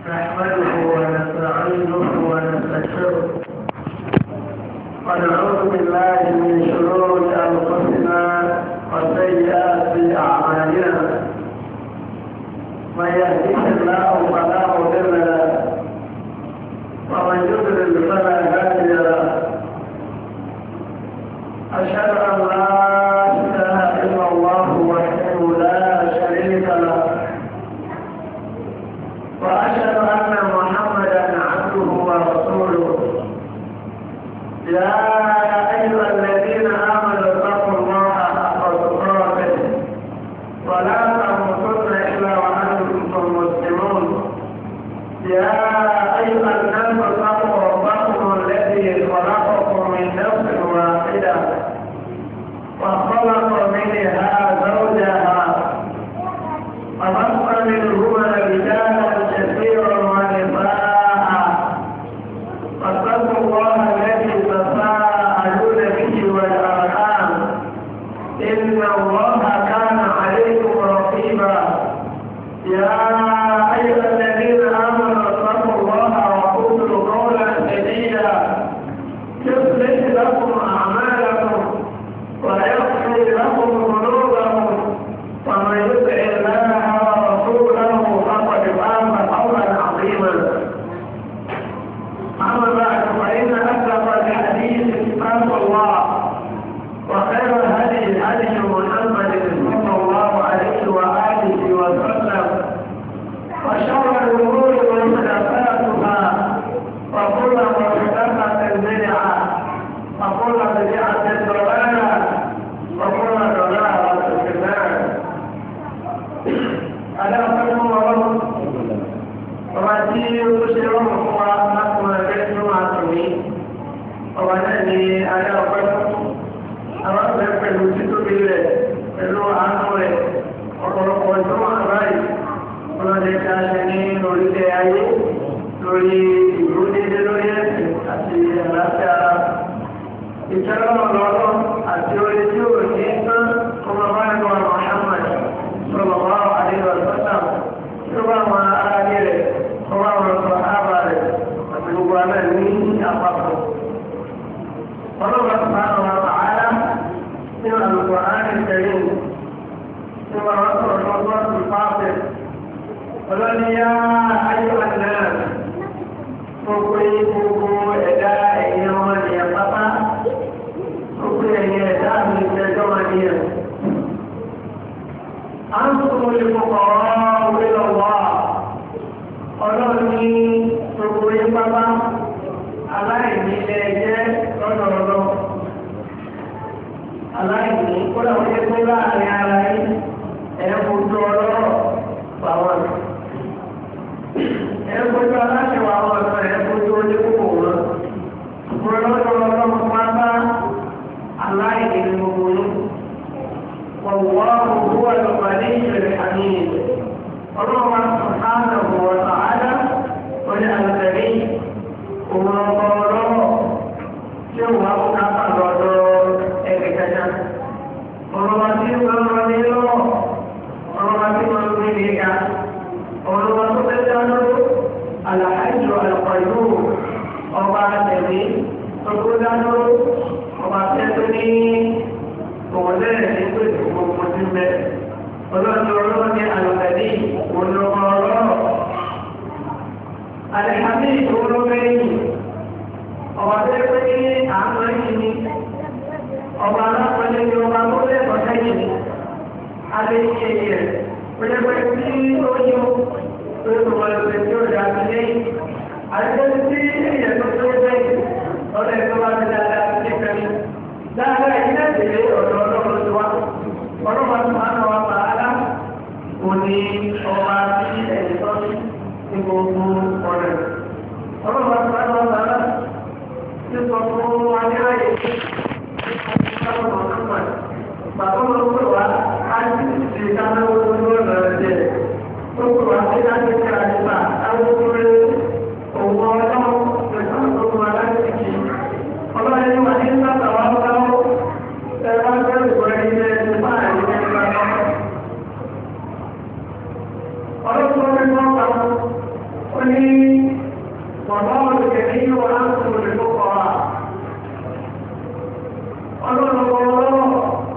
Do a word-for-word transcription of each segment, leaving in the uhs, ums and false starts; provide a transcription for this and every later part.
نحمده ونستعينه ونستغفره ونعوذ بالله من شرور انفسنا وسيئات اعمالنا من يهده الله فلا مضل له ومن يضلل فلا هادي له اشهد ان لا اله الا الله وحده لا شريك له وأشهد أن محمدا عبده ورسوله يا أيها الذين آمنوا اتقوا الله حق تقاته ولا تموتن إلا وأنتم مسلمون يا أيها الناس اتقوا ربكم الذي خلقكم من نفس واحدة وخلق منها زوجها وبث منهما رجالا كثيرا ونساء واتقوا الله الذي تساءلون به والارحام ان الله كان عليكم رقيبا يا ايها الذين امنوا اتقوا الله وقولوا قولا سديدا يصلح لكم اعمالكم ويغفر لكم ذنوبكم ومن يطع الله ورسوله فقد فاز فوزا عظيما اما بعد فان اصدق الحديث كتاب الله وخير الهدي هدي محمد صلى الله عليه واله وسلم وشر الامور محدثاتها وكل محدثه بدعه وكل بدعه ضلاله وكل ضلاله في النار ada ọ̀pẹ́kún ọlọ́run ọba tí ó ṣe rọrùn fún wa láti máa rẹ̀ nínú àtòmí ọba náà ni adá ọ̀pẹ́kún àwọn ọ̀pẹ́ pẹ̀lú títóbi rẹ̀ pẹ̀lú àánú rẹ̀ ọ̀pọ̀lọpọ̀ ìjọba àbáyé ọlọ́dẹ ká ṣe ní orílẹ̀ ayé lórí ìlú dédé lórí ẹ̀sìn àti àlàáfíà ara ìtẹ́lọ́rọ̀ lọ́rọ̀ àti orí tí ó ní tán ọmọ bá ń lọ Muhammad sallallahu alaihi wasallam tó bá wọn ará ní rẹ̀ tó bá wọn sọ ábà rẹ̀ àti gbogbo alẹ́ ní àpapọ̀. ọlọ́pàá subhanahu wa ta'ala nínú Al-Qur'an al-Karim tí wọ́n wọ́n sọ̀rọ̀ lọ́wọ́ sí fáfẹ́ ọlọ́ni yá ayyuhan nas gbogbo gbogbo ẹ̀dá ẹ̀yẹ wọn ni àpapá gbogbo ẹ̀yẹ ẹ̀dá mi ìṣẹ́jọ́ wọn ni ẹ̀ أنتم الفقراء إلى الله ọlọ́ni gbogbo ìpapá aláìní ilẹ̀ jẹ́ lọ́dọọdọ́ aláìní kódà wọ́n jẹ́ pé láàrin ara yìí ẹ̀ẹ́fojú ọlọ́rọ̀ pàwọn ẹ̀ẹ́fojú aláṣẹwà àwọn ọ̀sán ẹ̀ẹ́fojú ojú púpọ̀ wọn gbọ́dọ̀ ọlọ́rọ̀ pátá aláìní gbogbo yìí والله هو الغني الحميد الله سبحانه وتعالى والغني هو الله سوى كفر ẹ̀kẹ́kẹ́kẹ́ ọlọ́wà tí ó lọ́rọ̀ ní lọ́wọ́ ọlọ́wà tí ó lọ́rọ̀ ní ìgbà ọlọ́wà tó fẹ́ dánúró àlàájò àlùkọ̀lù ọba tẹ̀lé tó kó dánúró ọba tẹ́tọ́ ní òwòlẹ́ ẹ̀ẹ́dẹ́gbẹ́ gbogbo ti mẹ́ ọlọ́dún ọlọ́run ní àlùkàdé olùkọ́ ọlọ́rọ̀ àlẹ́kàdé olóbẹ́yìn ọba tó yẹ pé ní àánú ẹ̀yìn ni ọba alápẹ̀lẹ́ ni ọba tó lẹ́kọ̀ọ́ sẹ́yìn ni alẹ́yìn ẹ̀yìn rẹ̀ pẹ̀lẹ́pẹ̀ tí ó yọ pé gbogbo ẹgbẹ́ tí ó dà sí lẹ́yìn àti tí ẹ̀yẹ̀ tó tó sẹ́yìn ọ̀dọ̀ ẹ̀kọ́ bá ti dáadáa sí lẹ́kẹ̀ẹ́ dáadáa yìí náà tẹ̀lé ọ̀dọ̀ ọlọ́run tó wá ọlọ́run tó máa ń wá pàálá òní ọba tí ẹ̀yìn tó ní gbogbo ọ̀rẹ́ ọlọ́run tó máa ń wá pàálá tí sọ fún adéráyè bàbá wọn pè wá á sì ṣe dáná owó lọ́nà ẹ̀jẹ̀ tó pè wá sí láti ṣe àdìbà àwọn olóore òun ọlọ́run pẹ̀lú àwọn ọmọ aláìsíkì ọlọ́run wà ní sábà wá lọ́wọ́ ẹ̀rọ bẹ́ẹ̀ ìwọ̀n ilé ẹni máa ń ní ẹgbẹ́ ọlọ́run ọlọ́run tó ń bá wọn وني والله الكريم وأنتم الفقراء ọlọ́run ọlọ́rọ̀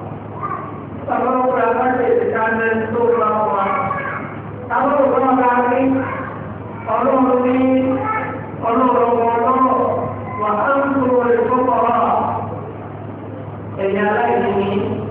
ọlọ́run aláṣẹ ìdíkànnẹ tó lọ wà táwọn ọlọ́run bá rí ọlọ́run ní ọlọ́run ọlọ́rọ̀ wà á ń tó lè fọ́kọ̀ọ́ ẹ̀yà aláìní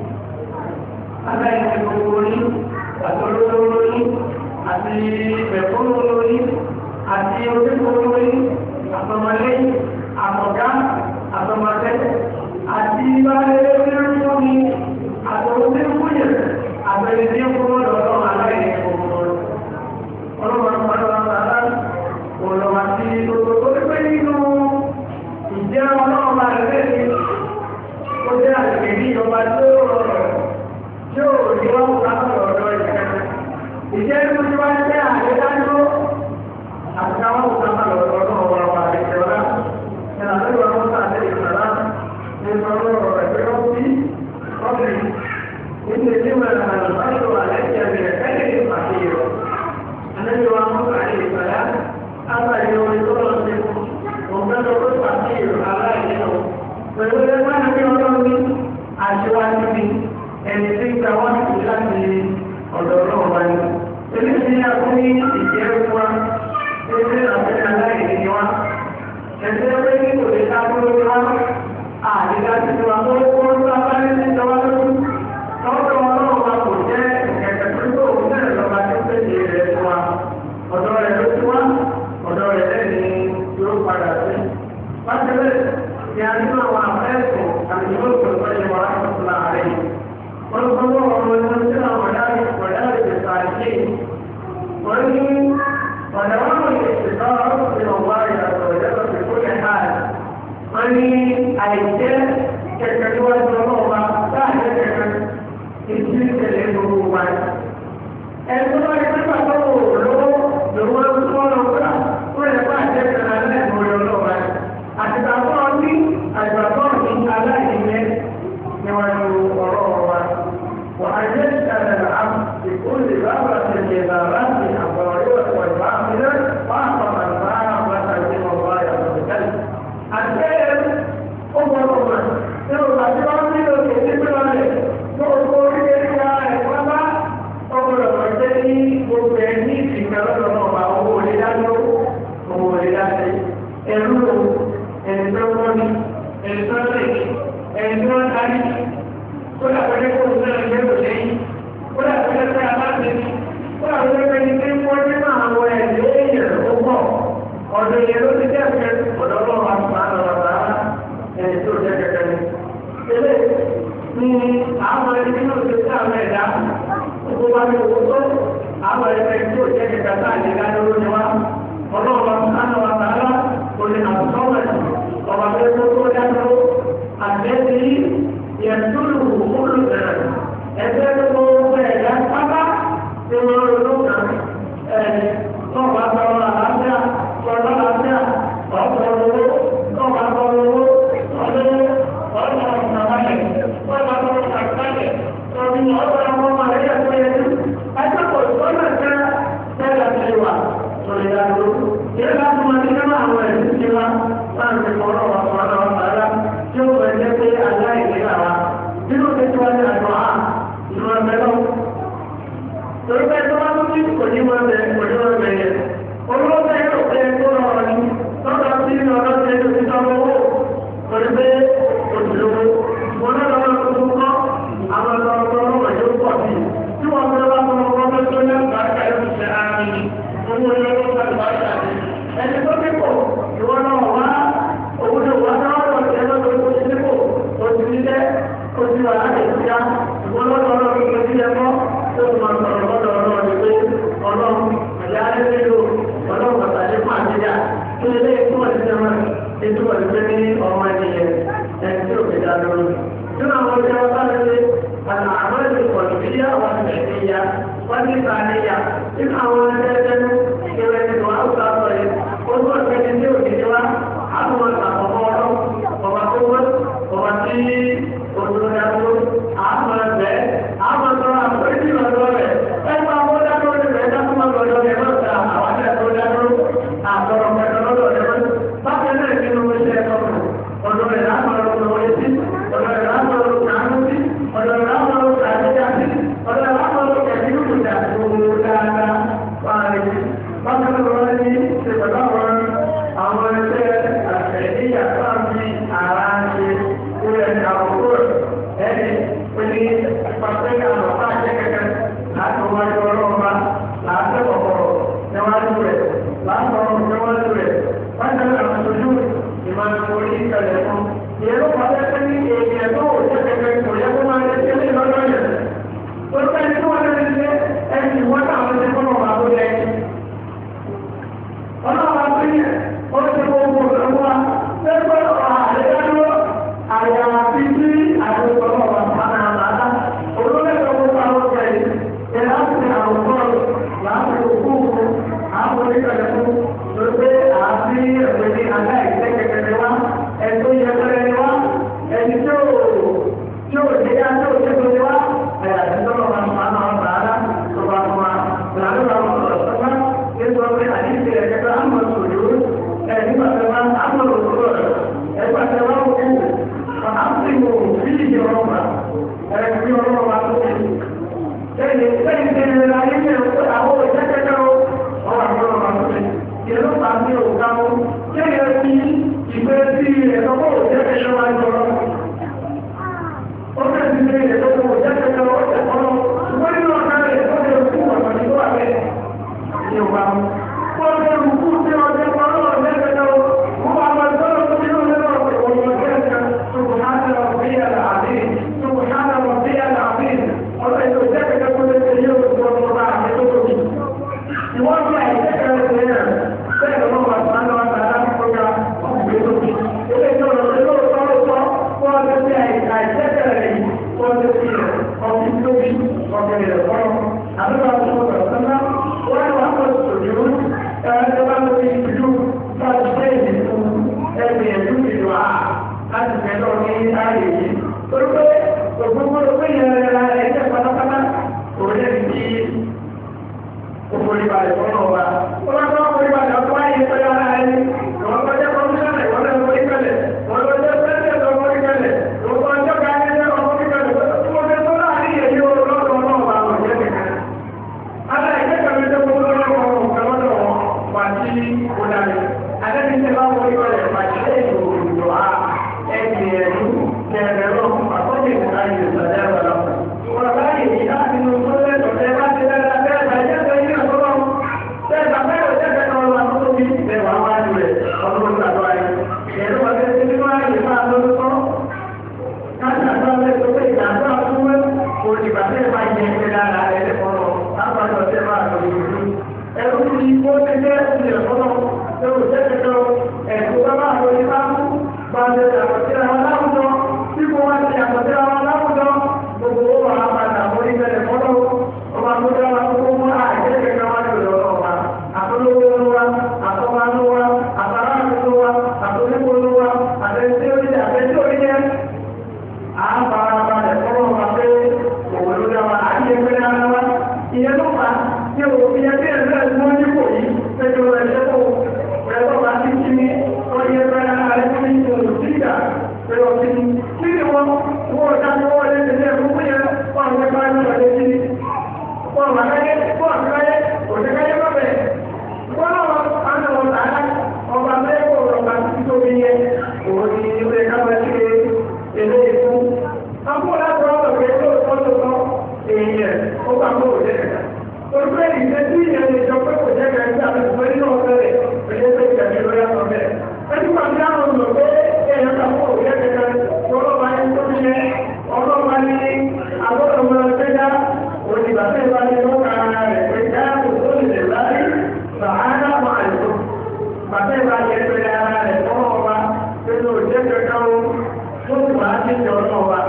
aláìní gbogbo ní àtọ́lọ́lọ́rọ́ ní àti ẹ̀kọ́lọ́rọ́ ní àti onígbòrò ní àtọmọlé àtọ̀gá àtọmọlẹ́ àti ìbáraẹ̀lẹ́ fún ní àtọ̀wọ́ tí ó kúnyẹ̀ àbẹ̀rẹ̀ tí ó kúrò lọ́rọ̀ aláìní gbogbo ọlọ́run ọlọ́run ọlọ́run àti gbogbo tó pẹ́ nínú ìjẹ́ ọlọ́run àrẹ́lẹ́ ní ó jẹ́ àgbègbè ní ìjọba tó rọrọ̀ tí ó rí wọ́n látọ̀ ọ̀dọ́ ìjẹ́ ìjẹ́ tó ti wá jẹ́ àyíkájú àti àwọn òkúta lọ́dọ̀ ọ̀rọ̀ ọ̀rọ̀ àrẹ́jẹ́ ọ̀rá ẹ̀nà tó wà wọ́n tàbí ìsọ̀rá ní ọ̀rọ̀ ẹ̀gbẹ́ ọ̀pí ọ̀pí nínú ìdíwẹ̀ àlùbáṣọ àlẹ́jẹ́ rẹ̀ ẹ̀lẹ́ ìpàdéyọ̀ ẹ̀nẹ́jọ́ wa mọ́ àrẹ́ ìsọ̀rá àbáyé orin tó lọ sí òǹgbẹ́lọ́ tó pàdéyọ̀ aláìlẹ́ pẹ̀lú ẹgbẹ́ àti ọlọ́run ní àṣewájú ní ẹni tí ń gbà wọ́n sí láti ọ̀dọ̀ ọlọ́run wa ní. Eléyìí ni a fún ní ìjẹ́ wa, ẹgbẹ́ àti aláìní ni wá. Ẹgbẹ́ pé ní kò lè ká dúró ní wá, àdìgá ti ti wà tó kó ń bá bá ní ìjọba lójú. Lọ́dọ̀ ọlọ́run wa kò jẹ́ ẹ̀kẹ́ tó tó òun náà lọ́ba tó pèsè rẹ̀ fún wa. Ọ̀dọ̀ rẹ̀ ló ti wá, ọ̀dọ̀ rẹ̀ lẹ́yìn yóò padà sí. Bákẹ́lẹ́ يعني ما هو أفعاله أن يوصل الرجل ورحمة الله عليه والخضوع والمنزل وذلك وذلك الصالحين وإن ودوام الاستقرار من الله عز وجل في كل حال وإن أيتام كالكدوة الظلومة سهلة الجنس للنبوات الظلوة يتبع طول له هو الظلوة الأخرى ويبقى جدا على النبو الظلومة àtìgbàgbọ́ ní àgbàgbọ́ ní aláìlẹ́ níwájú ọ̀rọ̀ wa wà á yẹ́ ìṣẹ̀lẹ̀ àmì ìkúlẹ̀ lábàá tẹ̀lé láti àgbọ̀rọ̀ yóò wà ìbá àmìlẹ̀ wà àpapọ̀ àgbà àpapọ̀ àti ọ̀wá yàtọ̀ ìtẹ́lẹ̀. àti ó gbọ́dọ̀ mọ̀ ní ọ̀gá tí wọ́n ní òkè tí pé wọ́n lẹ̀ tó kó orílẹ̀ èdè rẹ̀ pápá ó gbọ́dọ̀ mọ̀ pé ní gbogbo ẹ̀ ní ìsìnkà lọ́dọ̀ náà owó òlé dájú owó òlé dájú ẹ̀rú ẹni tó wọ́n ní ẹni tó lè ẹni tó wọ́n darí kó dàpẹ́lẹ́ kó ń sẹ́yìn lẹ́rù lẹ́yìn kó dàpẹ́lẹ́ pé aláṣẹ ní kó dàpẹ́lẹ́ pé ní pé wọ́n ní máa wọ ẹ̀dẹ́ èèyàn ó pọ̀ ọ̀dọ̀ ìyẹn ló ti dẹ́kẹ́ ọ̀dọ̀ ọlọ́run àtúmọ̀ àtàrà ẹni tó jẹ́ kẹ́kẹ́ ní. ilé ní àwọn ẹni tó ti sí àwọn ẹ̀dá gbogbo wa ní owó tó àwọn ẹni tó jẹ́ kẹ́kẹ́ sáà ní ká lóró ni wá ọlọ́run àtàrà olè àtúnṣọ́wẹ̀ ọba tó tó tó dájọ́ àgbẹ́sí yẹ̀túlù múlù bẹ̀rẹ̀ ẹgbẹ́ tó tó fẹ́ ẹ̀yà pápá tí wọ́n rò lókà ẹ̀ tọ́ba tọrọ àlàáfíà tọrọ àlàáfíà ọ̀pọ̀ owó tọ́ba tọrọ owó ọdún ọ̀pọ̀ ọ̀sàmálẹ̀ tọ́ba tọrọ àkàlẹ̀ tọ́bi ọ̀pọ̀ ọmọ màlẹ́yà tó yẹ kí ẹgbẹ́ ìtọ́nà jẹ́ tẹ́lẹ̀ tí wà lórí ìdádúró ìrẹ́ láti máa ní kẹ́mà àwọn ẹ̀sìn tí wá láti ọ̀rọ̀ ọ̀pọ̀lọpọ̀ ọ̀pọ̀lọpọ̀ tí ó fẹ́ jẹ́ pé aláìlera wa nínú tẹ́tí wá ní àjọ à ìlú ẹgbẹ́lọ́ torí pé tó bá tó ní kò ní wọ́n bẹ̀ kò ní wọ́n bẹ̀ yẹ olóògbé yóò pé tó rọrọ̀ ní lọ́dọ̀ sí ní ọ̀dọ́ tí ó ti tọ́ owó torí pé òṣèlú wọn náà lọ́wọ́ tó tún kọ́ àwọn ọ̀dọ́ ọlọ́wọ́ yóò pọ̀ sí tí wọ́n fẹ́ wá tó lọ́wọ́ tó ní àgbàkà yóò ṣe àmì owó yóò tó àgbàkà ẹni tó dípò ìwọ́n náà wá òun ló wá náà lọ sí ẹgbẹ́ tó kó sí dípò oṣù nílẹ̀ oṣù wà láti ìṣúná ìwọ́n lọ́dọ̀ ọlọ́run tó sí ẹmọ́ tó máa sọ̀rọ̀ lọ́dọ̀ ọlọ́run ní pé ọlọ́run àyà nílò ọlọ́run pàtàkì fún àjíjà tó lé ìtumọ̀ sí ẹmọ́ ìtumọ̀ sí pé ní ọmọ ènìyàn ẹni tí ò fi dá lórí. nínú àwọn ọjọ́ wọn sáré lé àná àwọn èdè pọ̀lìbíyà wọn ti ṣẹ̀ṣẹ̀yà wọn ti sàníyà nínú àwọn ẹgbẹ́ ìwé ìwà àwùjọ àtọ̀ yìí ó tó ọ̀sẹ̀ ní tí òkè ní wá àwọn àkọ́kọ́ ọlọ́ ọba tó wọ́n ọba tí òṣèlú dàgbò àwọn ẹgbẹ́ àwọn ọ̀sán àpòjì lọ́dọ̀ rẹ̀ ẹgbẹ́ àwọn dákọ̀ rẹ̀ dákọ̀ lọ́dọ̀ rẹ̀ lọ́sà àwọn akẹ́kọ̀ọ́ dákọ̀ láàbọ̀ ọ̀rọ̀ wọn lórí rẹ̀ wọ́n ń tẹ̀lé àwọn aṣojú ìmọ̀ orí ìkàlẹ̀ fún ìyẹn ló pàdé pé ní èèyàn tó ò jẹ́ kẹ̀kẹ́ kò yẹ kó máa lé sí ilé lọ́dọ̀ yẹn tó fẹ́ ní tí wọ́n lé ní ẹni wọ́n táwọn ṣe fọ́nà wà ló yẹ ọlọ́wà tó yẹ ó ti gbogbo ọ̀rọ̀ wa lẹ́gbẹ́ àyẹ̀dánwó àyàfi sí àgbẹ̀kọ̀ ọ̀rọ̀ àmàlà àmàlà olólẹ́gbẹ̀ gbogbo àwọn ọ̀gá yìí ẹ̀ láti àwùjọ láti òkú àwọn oníkàlẹ̀ fún tó pé àfi ẹ̀pẹ̀ ní aláìsẹ́kẹ̀kẹ̀ wa ẹ̀tọ́ yẹ pẹ́rẹ́ wa ẹni tí ó tí ó ṣe yá tí ó ṣe tó ṣe wá àyàfi tọ́lọ̀ máa ń pa náà bàálà tó bá fún wa làlúwà ọ̀rọ̀ sọ́kà nígbà pé àdìsí ẹ̀kẹ́kẹ́ àmọ̀ sòyó ẹ̀ nígbà tẹ́ wá àmọ̀ òṣòro rẹ̀ ẹgbà tẹ́ wá òkú àmọ̀ fíjì ọlọ́pàá ẹ̀ fi ọlọ́pàá tó ṣe. Lẹ́yìn lẹ́yìn tẹ́lẹ̀ láyé ní ẹ̀kọ́ àwọn òṣèkẹ́kẹ́ ó ọwọ́ àwọn ọlọ́pàá tó ṣe. Ìlú pàṣẹ òkà ó lẹ́yìn ẹ̀kí ìgbé sí ẹ̀kọ́ òṣèkẹ́kẹ́ wá jọ lọ. Ó fẹ́ ti ṣe ẹ̀kọ́ òṣèkẹ́kẹ́ ó ṣẹ̀kọ́ lọ. Ṣùgbọ́n nínú ọ̀gá rẹ̀ ó lè kú ọ̀pọ̀ ní tó wà bẹ́ẹ̀. Ìyẹ̀wò àwọn wọ́n lè rúkú sí ọjọ́ ọlọ́run lẹ́gbẹ̀ẹ́ ó wọ́n wà lọ sọ́dọ̀ tó nínú lẹ́nu ọ̀pọ̀ ọ̀pọ̀ سبحان ربي العظيم سبحان ربي العظيم الله يوزعك كل يوم والله يتوب يوزع يذكر لنا سيد الله سبحانه وتعالى فوق بيتوب إذا كان الله صار صار وذكر يذكر لي وذكر أو يتوب أو كذا هذا ما نقول سنة وأنا أقول سجود هذا ما نقول سجود فاجتهد أن يجوز الدعاء láti fẹ́lọ́ ní ààrẹ yìí torí pé ògbógbó pé ìyẹn ẹgbẹ́ pátápátá òun lè fi òfòrìbàlẹ̀ fọ́nà ọba tó bá tọ́ òfòrìbàlẹ̀ ọkọ̀ wáyé pẹ̀lú ara ẹni ìwọ̀n tó jẹ́ kọmíṣánlẹ̀ ìwọ̀n lẹ́nu oríkẹ̀lẹ̀ wọ́n lọ jẹ́ pẹ́lẹ̀ ọmọ oríkẹ̀lẹ̀ ìwọ̀n ọjọ́ ká ní ẹgbẹ́ ọmọ oríkẹ̀lẹ̀ tó wọ́n fẹ́ tó láàrin èyí olóòtú ọlọ́run ọba àwọn ìjẹ́ nìkan aláìkẹ́kẹ̀ẹ́ tó gbogbo ọlọ́run ọ̀pẹ̀ lọ́dọ̀ wọn wà sí ọ̀dàlẹ̀ adẹ́bíṣẹ́ bá wọ́n oríkẹ̀lẹ̀ pàṣẹ ìlú òdòdó a ẹgbẹ̀rún kẹrẹ̀rọ àkọ́jẹ̀ ìdáyé ìsàdẹ́wà lọ́pọ̀. Wọ́n láyé ní láti inú tó lẹ́tọ̀ tẹ́ bá ti lẹ́ra tẹ́ẹ̀bà jẹ́gbẹ̀ ní ọ̀tọ́lọ́. Tẹ́ẹ̀bà mẹ́rọ jẹ́gbẹ̀ náà wà tó bí ìtẹ̀wà wájú rẹ̀ ọdún ìgbàdọ́ ayé. Ẹ̀rọ ọ̀tẹ́ tí nínú ayé máa lọ́dún tọ́. Káṣà tó lẹ́ tó pé ìgbàdọ́ àtúwẹ́ òdìgbàdẹ́ máa jẹ ẹgbẹ́ lára ẹlẹ́kọ̀ọ́ lápapọ̀ tẹ́ máa lọ ìlú. Ẹ̀rọ ti kó tẹ́jẹ́ ìlẹ̀ fọ́lọ́ tó jẹ́kẹ̀kọ́ ẹ̀kọ́ bá máa lọ ní bá Bàjẹ́ àpọ̀tẹ́ra wọn láwùjọ, tí kò wá ti àpọ̀tẹ́ra wọn láwùjọ, gbogbo wà á padà mọ́ ìbẹ̀rẹ̀ fọ́lọ́, ọmọ àgbójá wa tó kó mọ́ àìjẹ́kẹ̀ẹ́ wá jù lọ́rọ̀ wa, àtọ́lówó wa, àtọ́mánú wa, àtàràkùnú wa, àtọ́lẹ́kọ̀ọ́nú wa, àtẹ́sí orílẹ̀ àtẹ́sí orílẹ̀. À ń fara balẹ̀ fọ́lọ́ wa pé òun ló dá wa, àti ẹgbẹ́ ara wa. Ìyẹn ló fà tí òfin ẹgbẹ́ ẹgbẹ́ ẹgbẹ́ ní kò yí, pé kí wọ́n ẹgbẹ́ kò rẹ̀ bọ́ bá ti kí ní ọyẹ ẹgbẹ́ ara rẹ̀ fún ìgbà pero si si wọ́n wọ́n ta ni wọ́n lè tẹ̀lé gbogbo yẹn wọ́n àwọn ẹgbẹ́ ní ọ̀dẹ́ sí wọ́n wà láyé wọ́n àti láyé kò sí káyé má bẹ̀ wọ́n náà wọ́n àwọn ọmọ tààlà ọba mẹ́kọ̀ ọba tí tó bí yẹ òun ni ilé káwé sí ilé ìfú akó láti wọ́n lọ́pẹ́ tó tọ́ tó tọ́ èèyàn ó bá kó òjẹ́ kẹta olùkọ́ ìgbẹ́ tí ìyẹn lè jọ pé kò jẹ́ kẹta àti ìgbẹ́ nínú ọ̀fẹ́ rẹ̀ òjẹ́ pé ìgbàgbé ló yá sọ bẹ́ẹ̀ ẹni pàdé àwọn ọmọ pé ẹ̀yọ́ kàpọ̀ òjẹ́ kẹta ọlọ́pàá ní tó bí yẹ ọlọ́pàá ní agbọ́dọ̀ mọ́ ẹgbẹ́dá òdìbàfẹ́ bá ní lọ́kà ara rẹ̀ pé dáàbò tó lè láyé sàárà máa lò bàfẹ́ bá yẹ pé ara rẹ̀ fọ́nà ọba pẹ̀lú òjẹ́ kẹta ó tó wà á ti jọ náà wa.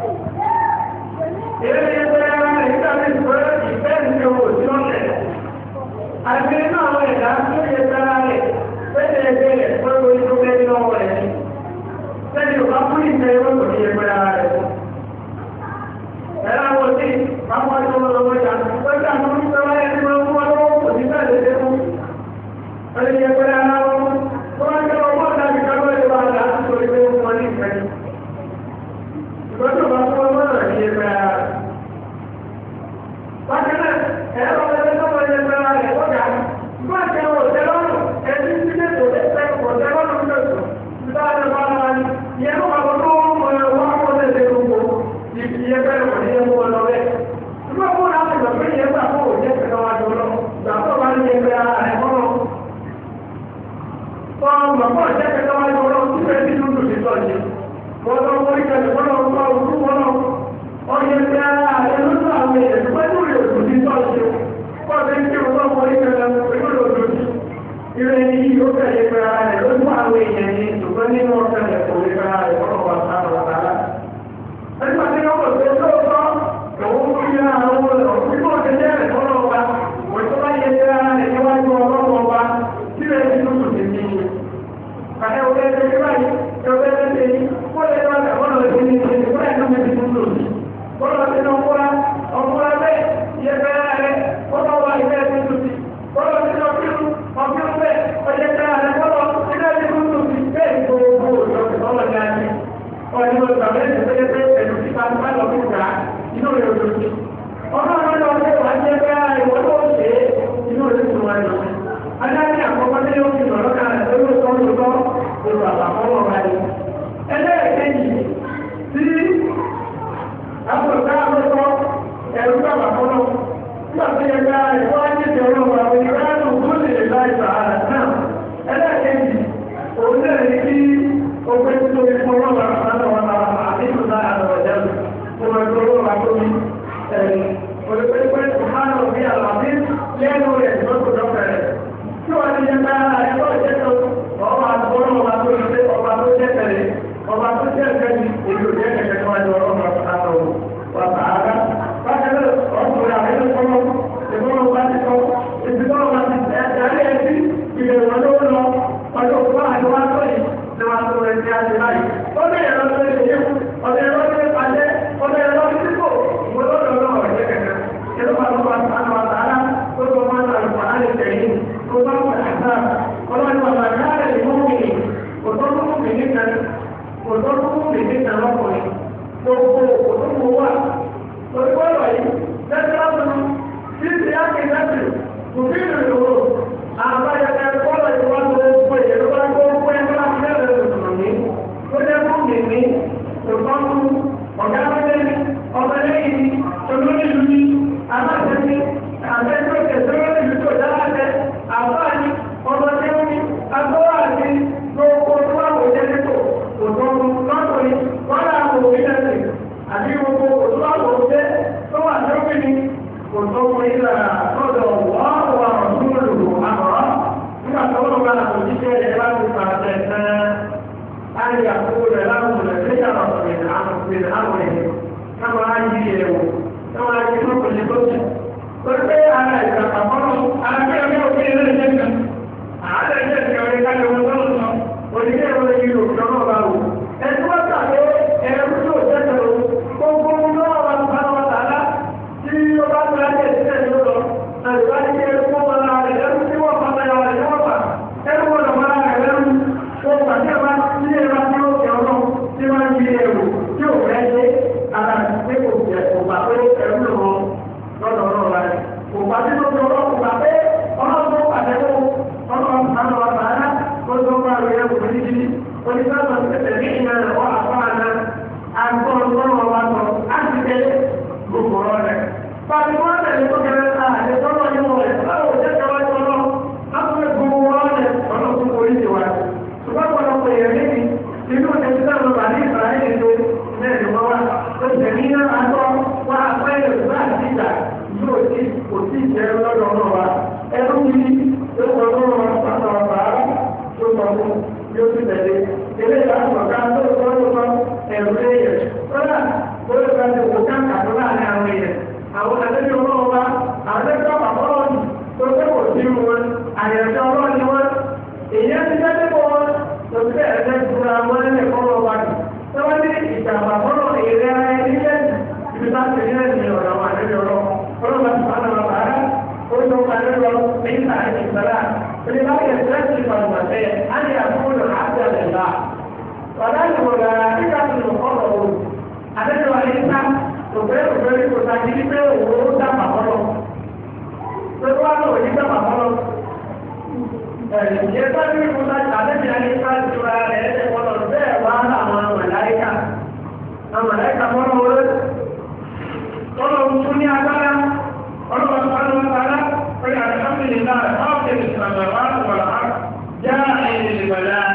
Èrè yẹ pé ara rẹ̀ nígbà tí ìfẹ́ ìfẹ́ ìfẹ́ owó sí ọ̀sẹ̀. Àti nínú àwọn ẹ̀dá tó yẹ pé ara rẹ̀ pẹ̀lú ẹgbẹ́ rẹ̀ pẹ̀lú ìlú bẹ́ẹ̀ lọ́wọ́ rẹ̀. Sẹ́ni ò bá fún ìfẹ́ ìwé kò ní yẹ pé ara rẹ̀ fún. Ẹ̀rọ àwọn òsì pápá tó lọ lọ́wọ́ ìjà pẹ̀lú àwọn oníṣẹ́ wáyé tí wọ́n mú wọn lọ́wọ́ kò ní bẹ́ẹ̀ lè fún. Wọ́n lè yẹ pé ara wọn tó wá jẹ́ ọmọ ọ̀dà ìkáwọ́ ìwà àdá tó lè fún wọn ní ìfẹ́. Ìgbọ́dọ̀ bá fún ọmọ náà ní yẹ pé ara rẹ̀. Bákan náà, ẹ̀rọ ọ̀dẹ́ tó wọ́n yẹ pé ara rẹ̀ wọ́n gà. Ìgbọ́ àti ẹ̀rọ òtẹ́ lọ́rùn, ẹni tí ilé tó lè fẹ́ òtẹ́ lọ́rùn ń lòtò. Ìgbà àti ọba ara ni, ìyẹn ló wà lọ́wọ́ wọn wọ́n kọ́ lè lè gbogbo. Ìyẹn bẹ́ẹ̀ wọ̀ ní ẹ̀mú wọn lọ bẹ́ẹ̀. Ìgbà fún láti lọ pé ìyẹn gbà fún òjẹ́ pẹ̀lú wa jọ lọ. Ìgbà tó bá ní ẹgbẹ́ ara rẹ̀ mọ́nà. ọmọ pọ̀ jẹ́ kẹta wájú ọlọ́run tí fẹ́ẹ́ nínú ìlú ti tọ́jú wọ́n lọ wọ́n rí kẹlẹ̀ wọ́n lọ wọ́n lọ wọ́n lọ wọ́n ọyẹ pé ara rẹ lójú àwọn èèyàn tó pẹ́ lórí òdò ti tọ́jú wọ́n ti ń kí wọ́n wọ́n rí kẹlẹ̀ lórí òdò ti ilé ní yóò kẹ̀lé pé ara rẹ lójú àwọn èèyàn ní ṣùgbọ́n nínú ọ̀kẹ́lẹ̀ kò lè pé ara rẹ wọ́n wà sáà wà sáà nígbà tí wọ́n kọ̀ pé lóòótọ́ òun fi àwọn ọ̀rọ̀ tí kò tẹ́lẹ̀ rẹ̀ tọ́lọ́ wa wọ́n tó bá yẹ pé ara rẹ̀ níwájú ọlọ́wọ́ wa sílẹ̀ ní lóṣù tèmi ni àti ọ̀rẹ́ ẹgbẹ́ báyìí ọ̀rẹ́ ẹgbẹ́ yìí wọ́n lè wá ọ̀rọ̀ ẹgbẹ́ ní ìṣẹ̀lẹ̀ wọ́n lè lọ́mọ ẹgbẹ́ tó lòdì wọ́n lọ sí ọkùnrin ọkùnrin bẹ́ẹ̀ yẹ bẹ́ẹ̀ rẹ̀ wọ́n lọ wá ilé ẹgbẹ́ tó ti wọ́n lọ sí ọkùnrin ọkùnrin bẹ́ẹ̀ ọjọ́ tẹ́lẹ̀ rẹ̀ wọ́n lọ ilé ẹgbẹ́ tó lòdì bẹ́ẹ̀ gbogbo ọ̀dọ́ ọlọ́dẹ àti ọ̀dọ́ ìgbàlẹ́ ìgbàlẹ́ pẹ̀lú kíkà nípa lọ́kùnrin gbà inú rẹ̀ òdòdó ọ̀nà àwọn ọ̀dọ́ wà jẹ́ bẹ́ẹ̀ ìwọ́n tó ṣe inú rẹ̀ tó wà lọ́wọ́ adáni àkọ́kọ́ tí ó fi lọ́rọ́ kan lórí ọ̀tọ́ lọ́tọ́ lórí àpapọ̀ wáyé ẹlẹ́ẹ̀kejì tí àpòlọ́ká àpòlọ́ ẹ̀rú àpapọ̀ náà nígbà tí ẹ gba ẹ̀kọ́ ajẹ́jẹ́ ọlọ́wọ́ àwọn ìránù tó lè láì sàárà náà ẹlẹ́ẹ̀kejì òun náà ní kí ó pé tó fi fún ọlọ́wọ́ àwọn àdéhùn náà àlọ́ọ̀jẹ́ tó máa tó lọ́wọ́ àtọ́mí ẹ̀rí olùpẹ́pẹ́ ìhánà bí àlàbí lẹ́nu rẹ̀ lọ́tọ̀ dọ́kẹ̀rẹ̀ tí wọ́n ti yẹ ká ẹ̀kọ́ ìjẹ́tọ̀ ọba àgbọ̀nà ọba tó ṣe ọba tó jẹ́ tẹ̀lé ọba tó jẹ́ tẹ̀lé èyí ò jẹ́ kẹ̀kẹ́ tó wájú ọlọ́run àtàwọn wà sàárà bákan náà ọkùnrin àbẹ́lẹ̀ kọ́lọ́ ìgbọ́nà bá ti kọ́ ìgbọ́nà bá ti ẹ̀ẹ́dẹ́ ẹ̀sí ìbẹ̀rù wọn ló lọ ọjọ́ òkú àti wá sọ yìí ni wọ́n tó rẹ̀ sí àti láyé ọdún ẹ̀rọ tó lè yẹ ọdún ẹ̀rọ tó lè pàdé ọdún ẹ̀rọ tó lè kó ìgbọ́nà lọ́wọ́ ọ̀jẹ́ kẹ̀kẹ́ ẹ̀rọ bá lọ́wọ́ àtàwọn àtàrà tó tó máa ń tàbí àlè tẹ̀yìn tó bá wọ́n àtàrà ọlọ́run bàbá káàrẹ̀ ìmọ̀mìnì kò tó tó mú mi níkan kò tó tó mú mi níkan lọ́kùnrin gbogbo kò tó mú wà lórí bọ́ọ̀lù yìí lẹ́sẹ̀ lọ́sùn tí ti á kì í lẹ́sìn kò fi ìrìn òwò àbáyọ̀kẹ́ bọ́ọ̀lù yìí wá tó gbogbo èyí ló bá gbogbo ẹgbẹ́ láti lẹ́rẹ̀ lọ́sùn mi tó jẹ́ fún mi ní kò tó mú ọ̀gá mẹ́lẹ́ni ọ̀gá lẹ́yìn ni olóyìnbó ni aláṣẹ ni àbẹ́tò kẹsàn-án ìlú tó dáhàjẹ́ àbáyé ọmọ tí ó ní agbọ́wà sí gbogbo tó wà kò jẹ́ nípò kò tó mú lọ́kùnrin wọ́n láàbò orílẹ̀-èdè àbí gbogbo kò tó wà kò jẹ́ tó wà lóbìnrin kò tó mú ilẹ̀ àtọ́dọ̀ wọ́n wà ọ̀dún olùrò àmọ́ nígbà tó wọ́n wà kò jíjẹ́ rẹ̀ láti pàṣẹ náà á lè àkókò rẹ̀ láwùjọ rẹ̀ lẹ́yìn àwọn ọ̀rẹ́ àwọn ọ̀rẹ́ àwọn ọ̀rẹ́ káwọn á yí ẹ̀wò káwọn á yí lọ́kùnrin tó ti pé ara ìgbàgbọ́ ara pé ọjọ́ òfin ilé iṣẹ́ kan àádọ́ iṣẹ́ ti ọ̀rẹ́ kájọ wọn tó ń sọ oníṣẹ́ ìwọlé yìí lò lọ́nà ọba wò ẹni wọ́n tàbí ẹ̀rọ tó jẹ́jẹ́ o gbogbo lọ́wọ́ wa tó bá wọn tààlà tí ó bá tó láti ẹ̀sẹ̀ tó lọ àìwá ní kí ẹrú wọn máa rẹ̀ lẹ́rú tí wọ́n fa bẹ́ẹ̀ wà lẹ́wọ́ fà ẹrú wọn máa rẹ̀ lẹ́rú tó pàṣẹ ẹ̀ma tí ẹ̀ma tí ó kẹ́ ọlọ́ tí wọ́n ń yí ẹrù tí ò fẹ́ ṣe ara pé kò jẹ́ kò bá pé ẹrú lọ́wọ́ lọ́dọ̀ ọlọ́ọ̀la rẹ̀ kò bá tí ó tọ́ ọlọ́kùn bá pé ọlọ́dún pàtẹ́kù ọlọ́run àwọn àbáyá tó tó bá rẹ̀ ẹ̀kùn ní jíjí onígbàgbọ́ tẹ̀tẹ̀ ní ìyá rẹ̀ wọ́n àpá àná àgbọ̀n lọ́wọ́ wa sọ láti tẹ̀lé gbogbo rẹ̀. pàtí wọ́n tẹ̀lé tó kẹrẹ ta àti tọ́lọ́ ní wọn rẹ̀ láwọn òjẹ́ kẹwàá tó lọ láti fẹ́ gbogbo rẹ̀ ọlọ́run orí ti wá. ṣùgbọ́n pọ̀lọpọ̀ èèyàn níbi inú ìtẹ̀síta lọ bà ní ìsirayé tó mẹ́rin wọ́n wá tó tẹ̀lé náà àtọ́ wá àpẹ́ ìrẹ̀lú àti ìgbà yóò tí kò tí jẹ́ lọ́dọ̀ ọ̀nà wa ẹrú yìí tó sọ fún wọn pàtàkì ọ̀pàá tó sọ fún yóò ti tẹ̀lé ilé ìlànà tó sọ fún wọn ẹ̀rù léyẹ̀ lọ́dà tó lè ká ti wò káàkà tó láàrin àwọn èèyàn àwọn àlejò ọlọ́wọ́ wa àlejò àpapọ̀lọ́ọ̀nì tó fẹ́ kò sí wọn àyẹ̀fẹ́ ọlọ́ọ̀ni wọn èyí ti tẹ́lẹ̀ bọ̀ wọn tó ti bẹ́ẹ̀ ẹ̀jẹ̀ tura wọn lẹ́lẹ̀ kọ́lọ́ wa ni tọ́wọ́ ní ìjàmbá kọ́lọ́ èrè ara ẹni lẹ́nu ibi tá a ti ní ẹ̀sìn ọ̀rọ̀ àwọn àlejò ọlọ́wọ́ ọlọ́wọ́ ti fà náà bàárà ó tó ká lọ́wọ́ nígbà ìsàlá pẹ̀lú báyìí ẹ̀sẹ̀ ti fàlùmọ̀tẹ́ á ní àkókò àti àlẹ́lá wàlá ìwọ̀lá nígbà tó lọ kọ́lọ̀ o àlejò àyíká òfé òfé kò sáà kí pé òwò ó dàpà kọ́lọ̀ pẹ̀lú wà lọ́wọ́ yìí dàpà kọ́lọ̀ ẹ̀yẹ sáré ìfúnná àlejò àyíká ti ra rẹ̀ ẹ̀ kọ́lọ̀ bẹ́ẹ̀ wá àwọn màláíkà àwọn màláíkà kọ́lọ̀ wọlé kọ́lọ̀ tún ní agbára ọlọ́wọ́ sọ́lọ́ sọ́lá pé alhamdulillah ọ̀kẹ́ ìsìlámù àwọn àgbàlá já ẹ̀yìn ìgbàlá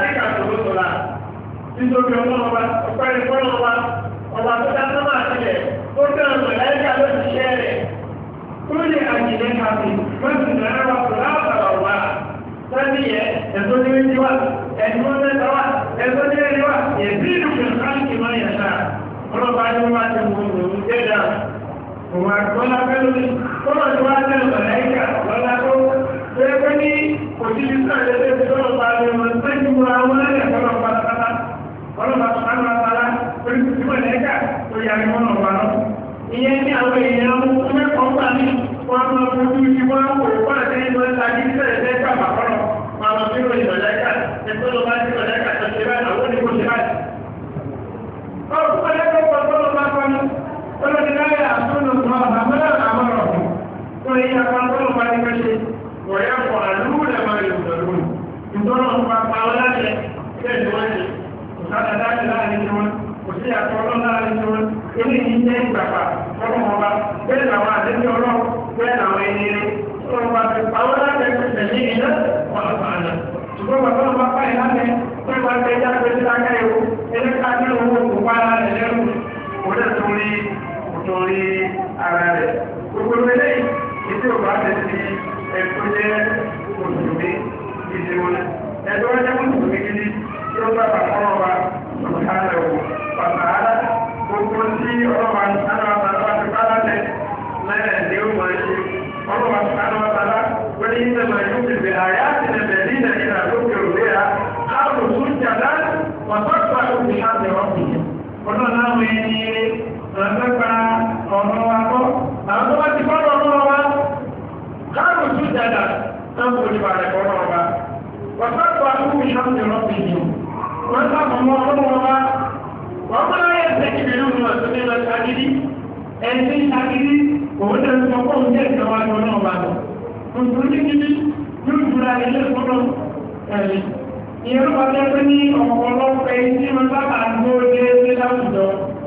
tóbi ọlọ́ọ̀ba ọ̀pẹ́ ìfọ́lọ́ọ̀ba ọba tó dá sọ́mà sílẹ̀ ó tẹ̀rọ mẹ̀láìkà ló ti ṣẹ́ rẹ̀ tó lè àjìlẹ̀ kàfí mọ́tò náà wà kò láwàtàwà wà sọ́ni yẹ ẹ̀tọ́ ní méjì wà ẹ̀tọ́ mẹ́ta wà ẹ̀tọ́ ní ẹ̀rí wà èbí ìdùkùn káàkiri máa yẹ̀ sáà ọlọ́ba ní wọ́n ti mú òun jẹ́ dáa òun àgbọ́lá pẹ́lú ní kọ́nà tí wọ́n tẹ̀rọ mẹ̀láìkà lọ́lá tó pé ní òjìlí sáà lẹ́sẹ̀ tó lọ́ba ní wọn sẹ́jú àwọn ẹ̀kọ́ pátápátá ọlọ́ba sọ́nà àtàlá pẹ̀lú tí wọ́n lẹ́gà tó yà ní wọ́n lọ́wọ́ lọ. ìyẹn ní àwọn èèyàn mẹ́kọ̀ọ́ gbà ní wọ́n máa fojú sí wọ́n kò wọ́n àti ìlú ẹ̀ta kí sẹ́rẹ̀ lẹ́gbà bàkọ́rọ̀ máa lọ sí ìròyìn mọ̀lẹ́kà ẹgbẹ́ lọ bá sí mọ̀lẹ́kà tó ṣe báyìí àwọn oníkó ṣe báyìí. ọ̀pọ̀ mọ̀lẹ́kà pọ̀ tó lọ bá kọ́ ní ọlọ́dún láyé àtúnú àmọ́lá àmọ́rọ̀ tó yẹ apá tó lọ bá ní kẹ́ṣe wọ̀nyá pọ̀ àlúwẹ̀ máa yọ̀ lọ́dún ìtọ́nà pa pa ọlọ́dẹ bẹ́ẹ̀ ni wọ́n ṣe òṣàdàdà láàrin wọn kò sí àtọ́lọ́ láàrin wọn ilé yìí jẹ́ ìgbàpá ọlọ́run ọba bẹ́ẹ̀ làwọn àdéjọ́ ọlọ́run bẹ́ẹ̀ làwọn ẹni rẹ̀ ọlọ́run bá ti pa wọ́n láti ẹgbẹ̀sẹ̀ ní ilẹ̀ wọn àbàánà ṣùgbọ́n bàbá ọba báyìí láti pé wọ́n ti ẹja pé ti dáká ewu ẹlẹ́ka ní owó kò pa ara rẹ̀ lẹ́rù kò dẹ̀ tó rí kò tó rí ara rẹ̀ gbogbo eléyìí ìdí òbá ti ti ẹ̀kọ́ jẹ́ mùsùlùmí ìdí wọn ẹ̀dọ́ jẹ́ mùsùlùmí gidi tí ó bá bàbá ọba sọ̀rọ̀ pàtàkì gbogbo tí ọlọ́wà sánàwàtàlá ti bá látẹ̀ lẹ́ẹ̀dẹ́ ó máa ṣe ọlọ́wà sánàwàtàlá wọ́n ní ìsẹ̀mà yóò fi bẹ̀ àyà ti lẹ̀bẹ̀ ní nàìjíríà lókè òwe à káàrùn tó jàdá wàtọ́gbà òbí láti ọ̀pìn ọlọ́nà àwọn ẹni rẹ̀fẹ́gbà ọ̀nà wa kọ́ àwọn tó bá ti fọ́nà ọ̀nà wa káàrùn tó jàdá náà kò ní bàrẹ̀ fọ́nà wa wàtọ́gbà òbí láti ọ̀pìn wọ́n sábà mọ́ ọlọ́wọ́ wa wọ́n máa yẹ ẹ̀sẹ̀kì nínú ọ̀sán ní ọjọ́ agidi ẹni agidi òun tẹ́ sọ fún oúnjẹ ìjọba ní ọ̀nà ọba lọ tuntun ní gidi yóò jùlọ ilé ìfọ́nà ẹ̀rí ìyẹn ló bá jẹ́ pé ní ọ̀pọ̀lọpọ̀ ẹni tí wọ́n sábà ń gbó dé dé láwùjọ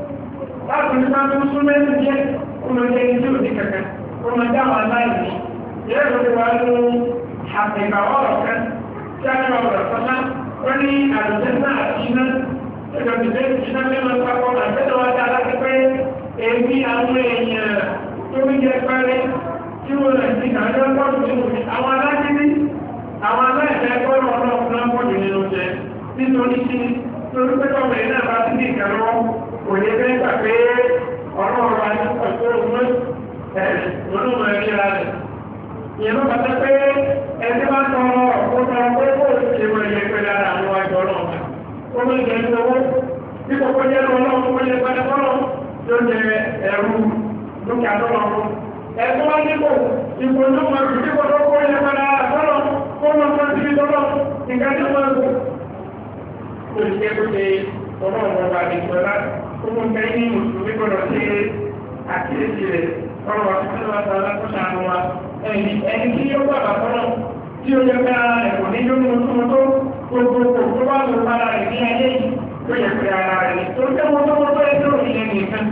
láti ní máa tún súnmọ́ ẹni jẹ́ ọmọdé ẹni tí ò ní kẹ̀kẹ́ ọmọdé àwọn aláìní ìyẹn ló ti wá ní àpèkà ọ̀rọ̀ kan tí a ní ọ̀rọ̀ sọ́nà wọ́n ní àdùjẹ́ náà iná ẹgbẹ̀ ìgbẹ̀ ìṣẹ́ mẹ́rin pápọ̀ àtẹ́lẹ̀ wá dá láti pé èmi àwọn èèyàn tó ń jẹ pẹ́rẹ́ tí ó rẹ̀ sí ìdájọ́ pọ̀jù nínú àwọn alájíní àwọn aláìsẹ́ gbọ́rọ̀ ọlọ́pùnà pọ̀jù nínú jẹ nítorí sí torí pé tọ́pẹ̀ náà bá sí ìkẹrọ kò lè fẹ́ gbà pé ọ̀rọ̀ ọ̀rọ̀ àyíkọ̀ tó rùn lọ́nà ẹ̀rí rẹ̀ ìyẹn ló bàtẹ́ pé ẹni bá tọrọ ọ̀pọ̀ pé kó ṣe wọ ẹ̀yẹ pẹ̀lú ara àwọn àjọ ọlọ́ọ̀gá ó ló jẹ́ ní owó tí kò kó jẹ́ ọlọ́run kó jẹ́ pẹ̀lú ọlọ́run tó jẹ ẹ̀rù lókè àtọ́lọ́run ẹ̀tọ́ wá nípò ìpò tó mọ̀ sí kó tó kó jẹ́ pẹ̀lú ara tọ́lọ́ kó lọ fún sí tọ́lọ́ ìgbà tí wọ́n kó kó ṣe kó ṣe ọlọ́run ọba àdìsọ́lá ó mú kẹ́ ní mùsùlùmí gbọ́dọ̀ sí àkíyèsí rẹ̀ ọlọ́run àti ẹni tí ó gbàgbà fọ́nà tí ó yẹ pé ara rẹ̀ kò ní lórí mọ́tòmọ́tò gbogbogbò tó bá lò para rẹ̀ ní ayé yìí tó yẹ pé ara rẹ̀ ní tó tẹ́ mọ́tòmọ́tò ẹgbẹ́ òṣìṣẹ́ nìkan.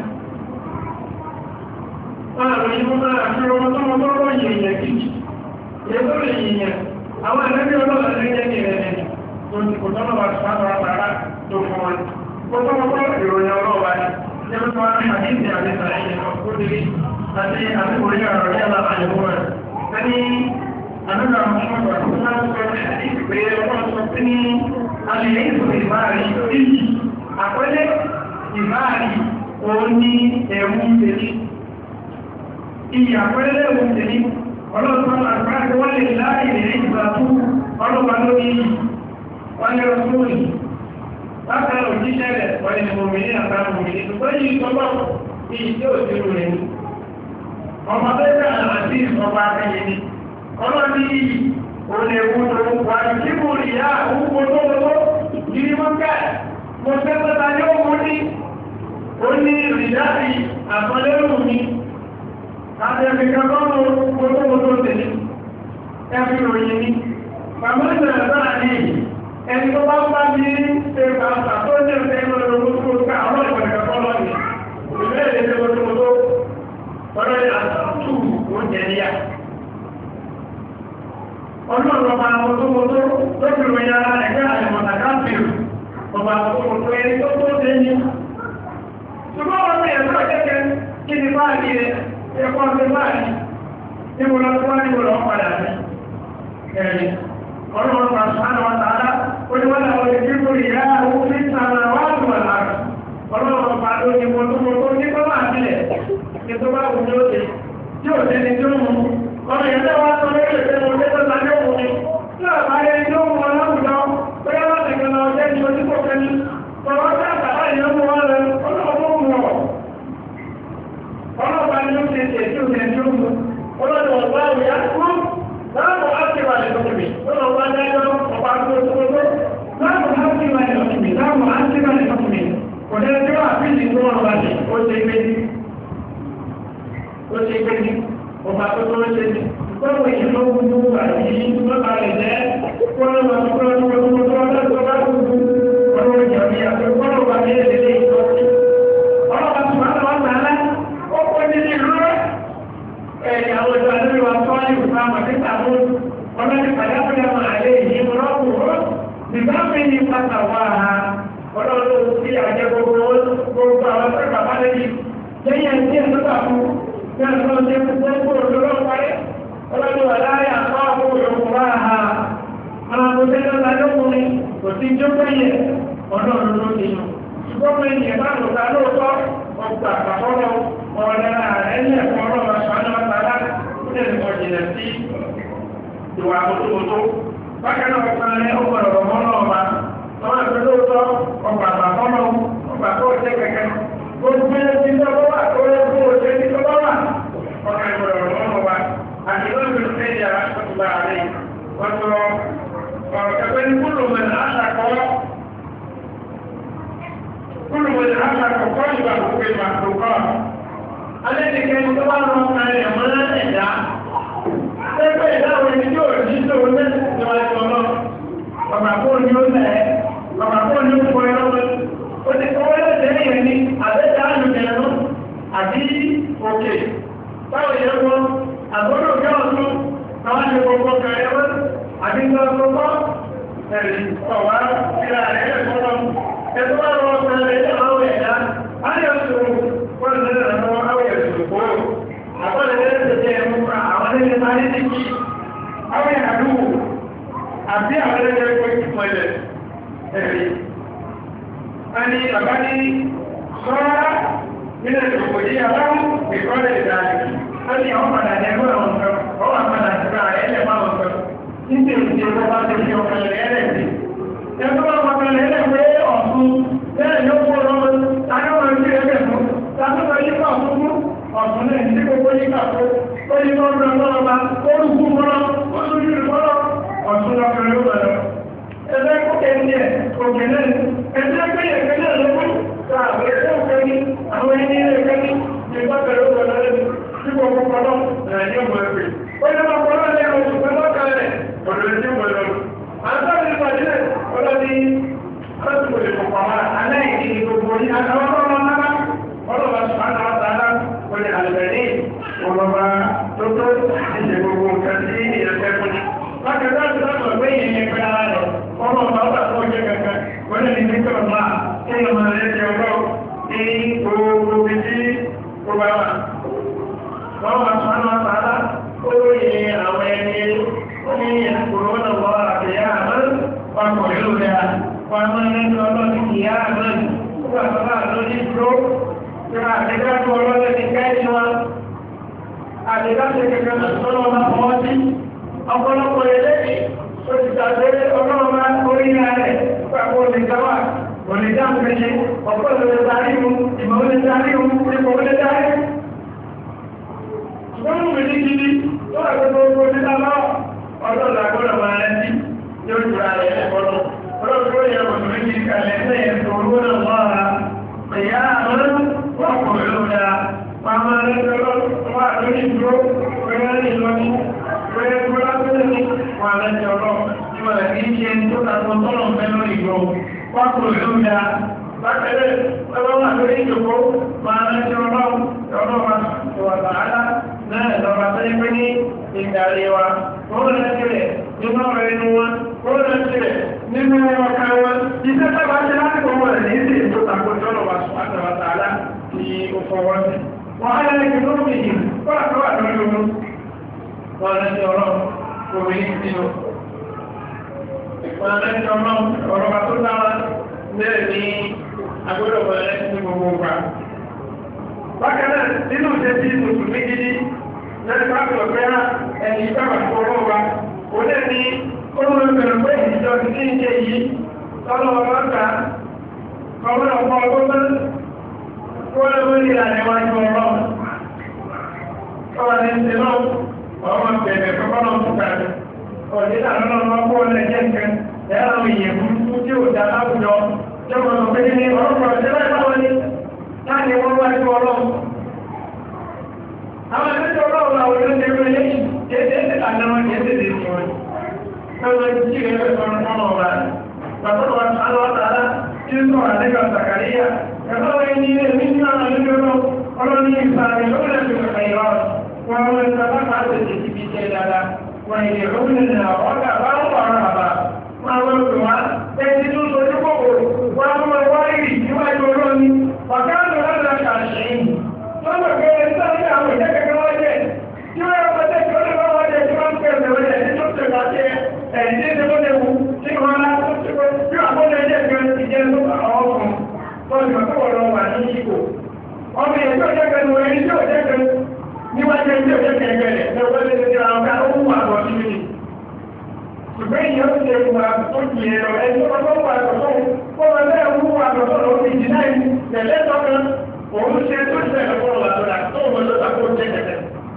wọ́n àrùn yìí wọ́n máa fi mọ́tòmọ́tò ròyìn èèyàn kìí èyí tó lè yìnyẹn àwọn ẹ̀lẹ́bí ọlọ́run lè jẹ́ kìí rẹ̀ ní tó ti kò tọ́nà wà sùpánà wà bàrà tó fún wọn. mọ́tòmọ́tò ìròyìn ọlọ́wà ni jẹ́ pé wọ́n á ní àdíjì àti sàrẹ́yìn ọkùnrin àti àtìkòrí ọ̀rọ̀ ní aláàyẹ̀wò rẹ̀. Ẹni àdúrà Mùsùlùmí ọ̀rọ̀ sọ ìpé ọlọ́run sọ pé ní alẹ́ ìlú ìbáàrí ìyí àpẹẹlẹ ìbáàrí òun ní ẹ̀wù tèmi. Ìyí àpẹẹlẹ ẹ̀wù tèmi ọlọ́run sọ àgbáyé wọ́n lè láàyè rẹ̀ ìgbà tó ọlọ́pàá lórí yìí wọ́n lè rọ̀ sórí. Látàrí òjíṣẹ́ rẹ̀ wọ́n lè mọ̀ mí ní àtàrà mọ̀ mí ní ṣùgbọ́n yìí sọ́gbọ́n ìyí tí ò sí rẹ̀ ní. Ọmọ bẹ́ẹ̀ àti ìsọba akẹ́yẹ ni ọlọ́ni yìí o lè wúlò wà ní kí rí yá òkú tó lọ́wọ́ yìí mọ́ kẹ́ mo fẹ́ pẹ́ta yóò mú ní ó ní ìrìdáàrí àtọ́lẹ́rù mi láti ẹ̀fì kankan mọ́tòmọ́tò tẹ̀lé ẹ̀fì ròyìn ní pàmọ́ ìbẹ̀rẹ̀ náà ní ẹni tó bá bá ní ṣe pàtà tó ní ẹ̀fẹ́ ọlọ́run ọba ọmọdómọdó lóbìnrin ara ẹgbẹ́ àyẹ̀mọ̀tàká fèrè ọba àkókò ẹni tó tó dé ní. ṣùgbọ́n wọn ní ẹ̀sọ́ kẹ́kẹ́ kí ni máa ní ẹ̀kọ́ ṣe máa ní níbo lọ tó wá níbo lọ padà ní ẹ̀rí. ọlọ́run pa sùhánà wa tààlà ó ní wọ́n làwọn lè dínkù ìyá àwọn ní sàrà wá lù wà lára. ọlọ́run pa ló ní mo tó mo tó ní kọ́ máa sílẹ̀ kí tó bá wù ní ó ṣe tí ò sẹ́ni tó mú ọmọ ìyẹn tó wá sọ lórí ìfẹ́ mo lé tó ta ní òun ni tí àbáyé tó mú wọn láwùjọ bóyá wọ́n ti gbẹ̀nà ọjọ́ ní ojú kò kẹ́ni ọ̀rọ̀ tí àtàlá ìyẹn mú wọn lẹ ọlọ́ọ̀bọ̀ mú ọ ọlọ́ọ̀bá ni ó ṣe ṣe tí ó ṣe tí ó mú ọlọ́dọ̀ ọ̀gbá ìyá fún láàbò ákìwà lè lọ́kùn mi ọlọ́ọ̀bá dájọ́ ọ̀pá tó tó tó láàbò ákìwà lè lọ́kùn mi láàbò ákìwà lè lọ́kùn mi kò dẹ́ tí ó àfíìsì tó wọn wá ní ó ṣe gbé ní ó ṣe gbé ní ọba tó tó ṣe ní gbọ́dọ̀ èyí ló gbogbo àti lọ́ba rẹ̀ jẹ́ gbọ́dọ̀ wà ní gbọ́dọ̀ gbogbo tó wọ́n lọ́dọ̀ bá gbogbo ọ̀rọ̀ ìjọba àti gbọ́dọ̀ wà ní èdè ìtọ́sí ọlọ́ba tó máa lọ́wọ́ tààlà ó kọ́ ní ìlú ẹ̀yìn àwọn ìjọ àdúgbò wa tó wáyé òfin àmọ̀ nípa mú ọlọ́dún pàdápàdà máa lé ìyí rọ́pù ó nígbà mi ní pátá wà á ọlọ́dún sí àjẹ gbogbo gbogbo àwọn tó bàbá lẹ́yìn lẹ́yìn ẹ̀sìn ẹ̀sìn tó fún ní àtúntò ṣe gbogbo òṣèlú ọ̀parí ọlọ́dún wà láyé àpá àwọn òyìnbó ha àwọn akọ̀tẹ́lẹ̀ ọ̀làdọ́kùnrin kò sí jókòó yẹ ọ̀dọ́ òdòdó ti yàn ṣùgbọ́n mi ní ẹ̀bá lòta lóòótọ́ ọgbà àpapọ̀lọ́ ọ̀rẹ́ra ẹ̀yìn ẹ̀kọ́ ọlọ́wà ṣàánú àtàlá ní ẹ̀kọ́ jìnà sí ìwà àmótómótó bákan náà ọ̀pọ̀ rẹ̀ ó gbọ́dọ̀ rọ̀ mọ́ náà wá àwọn ẹ̀kọ́ lóòótọ́ ọgbà àpapọ̀lọ́ ọgbà tó ṣe kẹ̀kẹ́ gbogbo ẹni tó wà tó yẹ kó o ṣe ní tó bá wà ọ̀gá ìgbọ̀dọ̀ rọ̀ mọ́ wa àti lọ́gbìn ìfẹ́yà àtúgbà rẹ̀ wọ́n sọ ọ̀rọ̀ kẹfẹ́ ní kúrò mẹ́rin àṣàkọ́ kúrò mẹ́rin àṣàkọ́ kọ́ ìgbà gbogbo ìgbà tó kọ́ alẹ́nìkẹ́ tó bá rọ ọkàrẹ̀ ẹ̀mọ́ ẹ̀dá pẹ́pẹ́ ìdáwọn ẹni tí ó rí tó lẹ́sìn níwájú ọlọ́ ọ̀gbà kó ní ó lẹ̀ ọ̀gbà kó ní ó fọ ẹ̀rọ ó ti kọ́ ẹlẹ́sẹ̀ yẹn ní àbẹ́ta àlùjẹ̀rọ àbí òkè báwo yẹ wọ́n àgbọ́dọ̀ jẹ́ ọ̀tún àwọn ṣe gbogbo kẹrẹ wọ́n àbí ń lọ gbogbo ẹ̀rì ọ̀wá ìlà rẹ̀ ẹ̀kọ́lọ́ ẹ̀tọ́ bá rọ ọ̀sẹ̀ àwọn ẹ̀dá ayọ̀sùn wọ́n lè rẹ̀ àwọn ẹ̀sùn kó àkọlẹ̀ lẹ́sẹ̀ ẹ̀mú àwọn ẹ̀lẹ́ sáré ní kí àwọn ìhàdúwò àbí àwọn ẹ̀lẹ́ ẹ̀kọ́ ìpọ̀lẹ̀ ẹ̀rì a ní bàbá ní sọ́rọ́ nílẹ̀ ìpòdí àbáwọn ìkọ́lẹ̀ ìdájì wọ́n ní àwọn padà jẹ́gbọ́ àwọn ọ̀sán ọwọ́ àpàdà síra ẹ̀lẹ́ máa ọ̀sán níbi ìdí ọkọ̀ bá ti fi ọkọ̀lẹ̀ ẹ̀lẹ́ sí ẹgbẹ́ wọn ọkọ̀lẹ̀ ẹ̀lẹ́ pé ọ̀sún bẹ́ẹ̀ yóò kó lọ́wọ́ táyọ̀wọ̀n sí ẹgbẹ́ fún tàbíkọ̀ yíká fún ọ̀sún náà ní gbogbo yíká fún ó yí kọ́ ọ̀rọ̀ ọlọ́ọ̀bá ó rúkú mọ́lọ́ ó tún yìí mọ́lọ́ ọ̀sún lọ́kọ̀lẹ̀ ó bẹ̀rẹ̀ ẹgbẹ́ kókè ní ẹ̀ òkè náà ẹgbẹ́ pé ẹgbẹ́ náà lọ́wọ́ sáàbẹ̀ tó kẹ́ ní àwọn ẹni ẹgbẹ́ ní ìgbàkẹ̀lẹ̀ ó bẹ̀rẹ̀ tí gbogbo kọ́lọ́ ẹ̀yìn ọmọ ẹgbẹ́ ó yẹ máa kọ́lọ́ ní ẹ̀rọ òṣùpẹ́ lọ́kàlẹ̀ ọ̀dọ̀ ẹ̀jẹ̀ mọ̀ lọ́rùn àtàrí ìpàdé ọlọ́dí ọlọ́dí kò pàwà aláìní gbogbo ní àtàwọn ọmọ náà ọlọ́wà sùpánà àtàrà wọlé àlẹ́rí ọlọ́wà tó tó ìṣẹ́ gbogbo nǹkan sí ìrẹsẹ̀ fún ní lákàtà tó sọ́tọ̀ pé ìyẹn pẹ́ ara rẹ̀ ọmọ ọmọ ọba tó jẹ́ kankan wọ́n ní nígbà ọmọ kí ni ọmọ rẹ̀ jẹ́ ọlọ́ ní gbogbo bí tí ó bá wà wọ́n wà sùpánà àtàrà ó yẹ àwọn ẹni ní يذكرون الله قياما وقعودا ومن يقول قياما وصلاة الذكر كما ذكرت الله كيفما àdìdáṣe kẹ̀kẹ́ lọ́nà ọmọ ọmọ sí ọ̀pọ̀lọpọ̀ ilé òṣìṣàṣẹ́ ọlọ́ọ̀má orí rẹ̀ pàpọ̀ olùdáwà olùdámẹ́ṣẹ́ ọ̀pọ̀lọpọ̀ dáríhun ìmọ̀ olùdáríhun ipò olùdárí ṣùgbọ́n mú ní gidi tó wà gbogbo olùdáwà ọlọ́ọ̀lá gbọ́dọ̀ máa rẹ̀ sí yóò jùra rẹ̀ ẹ̀kọ́nù ọlọ́ọ̀lọ́ yẹ kò tó ní kalẹ̀ ẹ̀yẹ tó olúwọ́nà mọ́ra ẹ̀yà àwọn wọ́pọ̀ ìlúdá máa rẹ̀ lọ́wọ́ lórí ìdúró pẹ̀lú ìlọ́ní pẹ̀lú ìgbọ́lápẹ́lẹ́ ní wà lẹ́jẹ̀ ọlọ́ ìwọ̀n kìí ṣe tó tàbí tọ́lọ̀ mẹ́lú ìgbò wọ́pọ̀ ìlúdá bákẹ́lẹ̀ ọlọ́wọ́ lórí ìjòkó máa rẹ̀ ọlọ́wọ́ náà lọ́wọ́ tẹ́lẹ̀ pé ní ìgbàrí wa wọ́n rẹ̀ sílẹ̀ nínú ọ̀rẹ́ inú wọn wọ́n rẹ̀ sílẹ̀ nínú ọkà wọn iṣẹ́ tẹ́bà ṣe fọwọ́ sí wọ́n á lẹ́yìn tó lórí yìí kọ́ àtọ́wà lórí ogun wọ́n lẹ́yìn ọ̀rọ̀ omi ní sínú wọ́n lẹ́yìn ọ̀rọ̀ ọ̀rọ̀ bá tó dáwà lẹ́rẹ̀ ní agbọ́dọ̀ wọ́n lẹ́yìn ní gbogbo ọgbà bákan náà nínú ìṣẹ́ sí mùsùlùmí gidi lẹ́yìn bá fi ọ̀pẹ́ ẹni ìgbàgbà tó ọlọ́wọ́ wa ó lẹ́ ní olóògbẹ̀rẹ̀ pé ìjọ ti ní ìṣe yìí tọ́lọ́wọ́ lọ́ta kọmọ́nà ọmọ ọgbọ́n wọ́n lè wọ́n nílà níwájú ọlọ́run ọwọ́ ní ṣe náà ọmọ bẹ̀rẹ̀ kọ́kọ́nà fúkàrí ọ̀dílà lọ́nà ọkọ̀ ọlẹ́jẹ́ nǹkan ẹ̀rọ ìyẹ̀ burúkú tí ó dá láwùjọ tí ó mọ̀ pé ní ọ̀rọ̀ ìṣẹ́lẹ̀ ìbáwọn ní láti wọ́n wájú ọlọ́run àwọn ẹgbẹ́ ọlọ́run àwọn olóṣèlú eléyìí kéde ìlànà wọn kéde lè fi wọn lọ́wọ́ tí ìrẹ́lẹ̀ sọ̀rọ̀ ọmọ ọba bàbá wa sálọ́ tààlà tí ó sọ̀rọ̀ àdégbà Sàkàríyà ẹ̀fọ́ ẹni ilé ní ní àwọn olóṣèlú ọlọ́ni ìsàlẹ̀ lọ́wọ́lẹ̀ tó kẹ̀kẹ́ ìrọ̀ wọn wọn ń sábà máa tètè ti fi ṣe dáadáa wọn ìdè lọ́wọ́lẹ̀ náà ọ̀gá bá ń wà rà bá wọn àwọn olùwà ẹni tó sojú kòkòrò wọn mú ẹ wá ìrì níwájú olómi ọ̀gá àgbẹ̀ lọ́dọ̀ kàṣẹ́yìn lọ́dọ̀ kẹrẹ sáré àwọn ìjẹ́kẹ̀kẹ́ wọ́n jẹ́ tí wọ́n yọ pẹ́tẹ́ tí ó lè wọ́n jẹ́ tí wọ́n ń pẹ́ ẹ̀sẹ̀ wọ́n jẹ́ tí ó tẹ̀ bá jẹ́ ẹ̀yìn tí ó lè wù tí wọ́n lá tó tí wọ́n bí àkọ́lẹ̀ jẹ́ kẹ́ ti jẹ́ tó àwọn ọkùnrin wọ́n ti mọ̀ tó wọ́n wà ní ìkò ọmọ èyí tí ó jẹ́ kẹ́ lórí tí ó jẹ́ kẹ́ níwájú tí ó jẹ́ kẹ́ gẹ̀rẹ̀ lọ́wọ́ lè ti ra ọ̀gá ó wù àbọ̀ sí mi ṣùgbọ́n ìyẹn ó ti wù àbọ̀ jì ẹ̀rọ ẹni tó wọ́n wà àbọ̀ tó wọ́n lẹ́ wù àbọ̀ tó lọ́wọ́ ìdí náà tẹ̀lẹ́ tọ́kan òun ṣe tó ṣe ẹ̀kọ́ ọ̀làtọ̀lá tó wọ́n lọ́ta kó jẹ́ kẹ̀kẹ́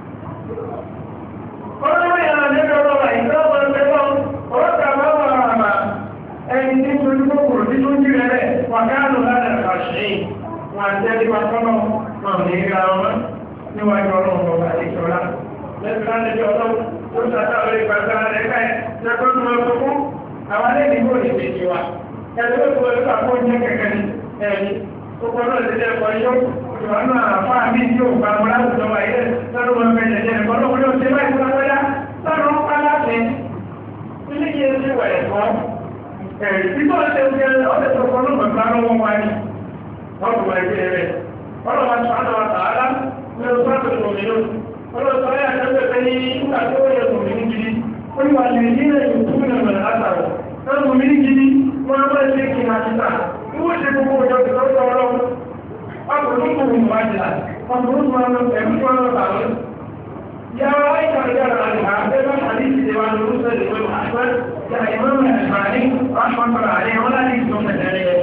ọlọ́wọ́ ìyàrá lẹ́gbẹ̀ẹ́ ọlọ́wà ìgbẹ́wọ̀ ẹgbẹ́wọ̀ ọlọ́ta máa wà àmà ẹni tí ó ní kòkòrò tí ó ń jí rẹ̀ wà káàlù láti àṣẹ wọn àti ẹni wà tọ́lọ́ wọn ní ìgbà wọn níwájú ọlọ́run ọba ìṣọ́lá lẹ́gbẹ̀ẹ́ láti jẹ́ ọlọ́run tó ṣàtàwọ̀ ìgbàgbà rẹ̀ káì lẹ́gbẹ́ tó lọ tó fún àwọn alẹ́ni kò ní ṣe wa ẹgbẹ́ tó lọ tó àpò jẹ́ kẹ̀kẹ́ ní ẹni tó kọ́ náà ti jẹ́ ẹ̀kọ́ yóò ìwọ̀nà àfáà mi yóò gba ọmọ láwùjọ wa ilẹ̀ lọ́dún wọn fẹ́ jẹjẹ ẹ̀kọ́ lọ́wọ́ yóò ṣe báyìí tó lọ́wọ́ yá lọ́dún wọn pa láti ilé yẹn ṣe wà ẹ̀kọ́ ẹ̀rí tí tó ṣe ń jẹ́ ọ̀dẹ̀ tó kọ́ lọ́wọ́ gbá lọ́wọ́ wa ní ọdún wa ẹgbẹ́ rẹ̀ ọlọ́wọ́ sọ́dọ̀ wa tààlà lọ́dún sọ́dọ̀ tó mi ló ọlọ́wọ́ sọ́dọ̀ yà sẹ́gbẹ̀ pé ní nígbà tó yẹ kò mí ní gidi ó ní wà lè ní ilẹ̀ ìtúkú náà mẹ́rin látàrọ̀ lọ́dún kò mí ní gidi wọ́n á máa ṣe kí n máa ti tà wọ́n ṣe gbogbo ọjọ́ tó lọ́wọ́ ọlọ́wọ́ ọkùnrin kò wùn wájìlá ọkùnrin tó wọ́n ẹ̀mí tó wọ́n tààrọ̀ yàrá ìkàrìyàrá àríhà ẹgbẹ́ àdíjì tí wọ́n lórí sẹ́lẹ̀ pẹ̀lú àṣíwẹ́ yà ìmọ́mù ẹ̀ṣàrí ránṣọ́nkọ̀rọ̀ àrí wọn láti ìjọ mẹ́tẹ̀rẹ̀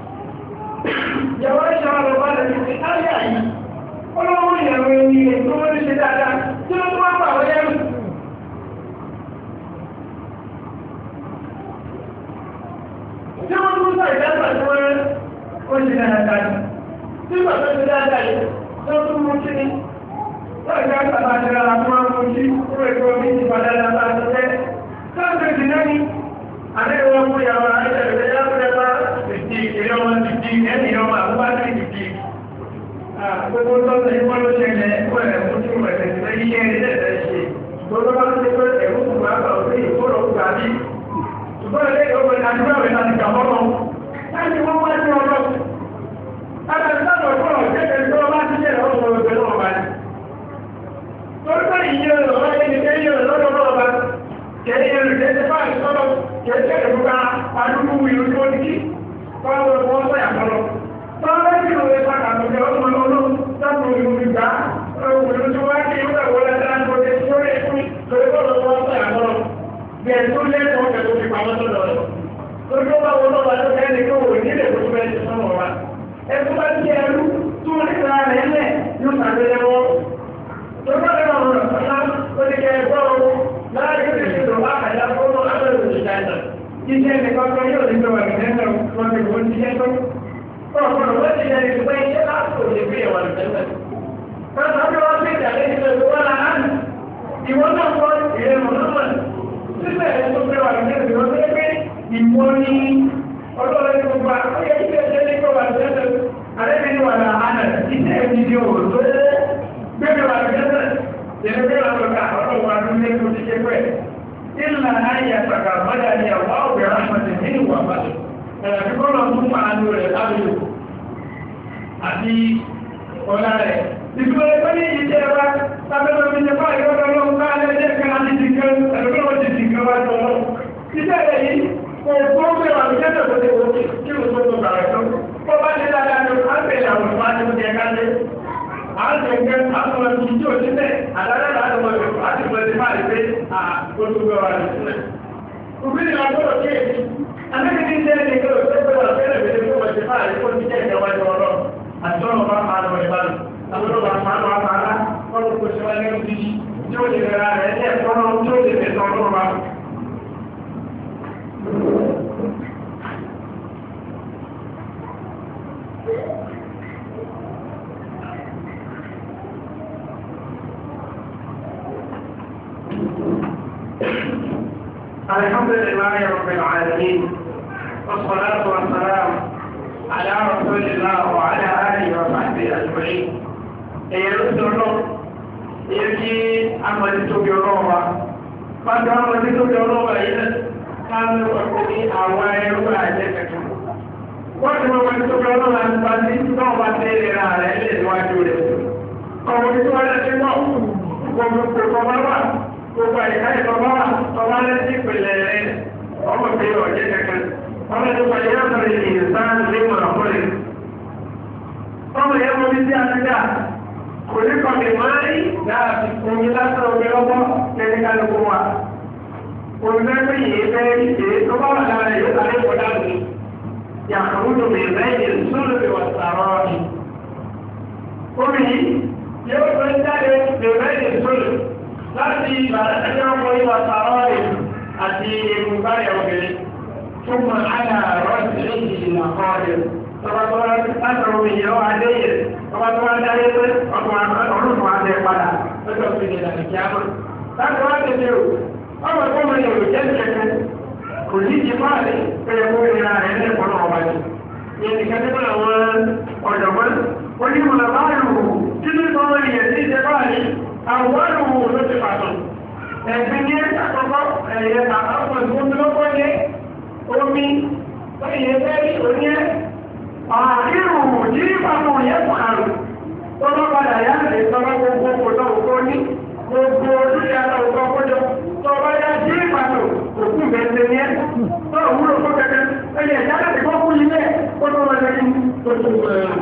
yàrá ìṣàrọ̀ bá lẹ́nu ti áyà yìí ọlọ́run ìyàwó ẹni ètò wọ́n ṣe dáadáa tí ó tó wá pàwọ́ yẹ́rù tí wọ́n tún sọ ìdájọ́ tí wọ́n ṣe dáadáa tí wọ́n ṣe dáadáa yìí tó tún mú kí ni Ọjọ́ àtàbà jẹ́ra àwọn ọmọ sí fún ètò omi ti padà lábá jẹ́. Káàkiri ti náà ní, àdéhùn fún ìyàwó àìjẹ̀rẹ̀ yàtọ̀ bá ìdí ìrìn ọmọ ìdí ẹni ọmọ àbúgbà ní ìdí. Gbogbo tọ́sẹ̀ ìwọ́n ló ṣẹlẹ̀ ẹ̀kọ́ ẹ̀ fún tí wọ́n ẹ̀sẹ̀ ìfẹ́ yíyẹ́ ilẹ̀ ẹ̀ ṣe. Gbogbo bá ti pé ẹ̀rù kù máa bà sí ìfọ́rọ̀ ògbà bí. Ṣùgbọ́n ilé ìwọ̀n ìdájúwà rẹ̀ láti gbà mọ́ lọ. Láti wọ́n wá sí ọlọ́. Adàdàdọ̀ fún ọ̀jẹ́ tó bá ti jẹ́ ọ̀rọ̀ ọ̀gbẹ̀ náà bá ní. Lọ́pọ̀ ìyẹ́ ọ̀rọ̀ ẹni kẹ́yẹ́ lọ́dọ̀ lọ́ọ̀bá, kẹ́yẹ́ rẹ̀ tẹ́tẹ́ bá ìsọ́lọ̀, kẹ́yẹ́ ìrúgbà adúgbù ìlú tó ní kí, fọ́wọ́ wọ́n sọ ìyàkọ́lọ̀. Fọ́wọ́ sí ìwé pàtàkì ọmọ ọlọ́run láti ìlú ìgbà, òwúrú tó wá kí ó tẹ̀wọ́ lẹ́tẹ́ láti ọdẹ tí ó rẹ̀ fún lórí bọ́ọ̀lọ́ wọ́n sọ ìyàkọ́lọ̀. Bẹ́ẹ̀ tó lẹ́tọ̀ọ́ kẹ́ tó fi pamọ́ sọ́dọ̀ rẹ̀. Lójú bá wọn lọ́wọ́ tó kẹ́ ní kó wò nílẹ̀ tó fẹ́ ti sọ́nà wa. Ẹ tó bá ti ẹrú tó nígbà rẹ̀ lẹ̀ yóò sàgbé lẹ́wọ́. Tọ́gbọ́n ọ̀rọ̀ ọ̀sán ó ti kẹ́ ẹgbọ́ ohun láàrin ìrìnlẹ̀ wá àjá fún àbẹ̀rẹ̀ òṣìṣẹ́ iṣẹ́ nìkan tó yóò ní gbọ́wà ìrìnlẹ̀ wọn ti wọ́n ti jẹ́ tó. Ọ̀pọ̀lọpọ̀ wọ́n ti jẹ́ ìgbẹ́ iṣẹ́ láti òṣè fún ìwọ̀n ìrìnlẹ̀. Tọ́gbọ́n bí wọ́n ti jà lẹ́yìn tó wọ́n la hàn. Ìwọ́n náà kọ́ ìrẹ́ mọ̀nàmọ̀. Síbẹ̀ ẹ̀ tó fẹ́ wà ìrìnlẹ̀ wọ́n fẹ́ pé ìmọ̀ ní ọlọ́run tó gba ó yẹ kí ẹ̀ṣẹ́ ní gbọ́wà ìrìnlẹ̀ àrẹ́bìnrin wà láhánà iṣẹ́ ìdíje òòrùn Bẹ́ẹ̀ni wà lẹ́sẹ̀, ìlú bí wọ́n lọ́ka ọ̀rọ̀ wà ní ilé tó ti ṣe pẹ́. Ìlà ayé àtàkà mọ́dá ni àwọn ọ̀gbẹ̀ ráṣọ́tì ní ìwà bàtẹ̀. Ẹ̀rẹ̀ fi kọ́lọ̀ fún àánú rẹ̀ lábẹ́lò. Àti ọ̀la rẹ̀. Ìgbìmọ̀ ẹgbẹ́ ní ìjẹ́ wa tábẹ́lẹ́ omi jẹ́ fáyọ̀ ọlọ́run ká lẹ́jẹ́ kan láti ti kan ẹ̀lọ́gbọ́n ti ti kan wá jọ lọ. Iṣẹ́ rẹ̀ yìí kò tó gbé wà ní jẹ́jẹ̀ tó ti wò kí o tó tó bàrẹ̀ tó. Bó bá ṣe dáadáa ni a ń bèèrè àwọn ìfọ́ àti oúnjẹ ká lé. À ń ṣe nǹkan àwọn ọmọ ìjì ò sílẹ̀ àdájọ́ láti mọ̀ ìfọ́ àti mọ̀ ìfọ́ àti pé àgbóṣùgbọ́ wà ní sílẹ̀. Òbí ni àgbọ̀dọ̀ kéèkì. Àmẹ́kìtì ń jẹ́ ẹni kí o tó gbé wà fẹ́rẹ̀ bèèrè fún ọ̀sẹ̀ fáàrí kó ti jẹ́ ìjọwájú ọlọ́run. Àti ọ̀rọ̀ bá máa lọ ìbálò. Àwọn ọ̀rọ̀ bá máa lọ àpárá. Wọ́n kò ṣe wá ní ojú tí ó lè rẹ̀ rẹ̀ ní ẹ̀kọ́ náà tí ó lè fẹ̀sọ̀ ọlọ́run wa. الحمد لله رب العالمين والصلاة والسلام على رسول الله وعلى آله وصحبه أجمعين. èyí ló ti ọlọ́ èyí kí amọ̀dé tóbi ọlọ́wà pàtó amọ̀dé tóbi ọlọ́wà yìí náà káàmì ọ̀pọ̀ ní àwọn ẹrú àjẹ́ kẹ̀kẹ́. wọ́n ti mọ̀ wọ́n tóbi ọlọ́wà ń bá ní náà bá tẹ́lẹ̀ ra rẹ̀ lè níwájú rẹ̀. ọ̀wọ́ tí wọ́n lẹ́sẹ̀ náà gbogbo kò bá wà gbogbo àyíká ìtọ́bá wà tọ́bá lẹ́sí ìpìlẹ̀ rẹ̀ ọmọ pé ọ̀jẹ́ kẹ̀kẹ́. wọ́n lẹ́sẹ̀ pàdé yàtọ̀ ìsán lé mọ̀ ọ̀pọ̀lẹ̀. ọmọ yẹn mọ̀ bí sí àtijọ́ kò ní kọ̀mí máa rí láàbí omi lásán omi lọ́gbọ́ lẹ́ni kálukú wa. olùdókòwò yìí fẹ́ rí èyí tó bá wà lára yóò sáré kọjá mi. yàtọ̀ mi lẹ́yìn sólù mi wà sàrọ̀ mi. omi yìí yóò tó ń jáde mi lẹ́yìn sólù láti ìbàdàn ẹgbẹ́ ọmọ ìwà sàrọ̀ mi àti egungun ayọ̀ obìnrin. ثم على رجله مقادر tọ́bátọ́wá látọ̀rọ̀ ìyẹ̀wò adéyẹ̀ tọ́bátọ́wá dáyé pé ọdún àti ẹ̀padà lọ́jọ́ ìpínlẹ̀ ìdàkìkì àmà láti wá tẹ́lẹ̀ o ọmọ tó mọ̀ yẹ̀wò jẹ́ kẹ́kẹ́ kò ní ti fáàlì pé ẹkọ́ ìrìnà rẹ̀ ní ẹ̀kọ́ náà wájú ìyẹn ti kẹ́kẹ́ náà wọ́n ọ̀jọ̀gbọ́n onímọ̀lá báyìí títí tọ́wọ́ ìyẹ̀ sí ìjẹ báyìí àwọn àrùn ló ti pàtó ẹ̀gbìn ní àkọ́kọ́ ẹ̀yẹ àkọ́kọ́ ìgbóngbó ní omi lọ́yẹ̀ fẹ́ oní ẹ̀ ààrírù jí pàmò yẹ́ pàrù tó bá padà yá lè sọ́rọ̀ gbogbo òkúta òkú ní gbogbo olúṣẹ́ àtàwòkọ́ kójọ tó bá yá jí pàtó òkú bẹ̀ẹ̀sẹ̀ ní ẹ́ tó wúlò fún kẹ́kẹ́ ẹni ẹ̀já láti kọ́ fún ilé ó tó wọ́n lẹ́yìn tó tó gbẹ̀rẹ̀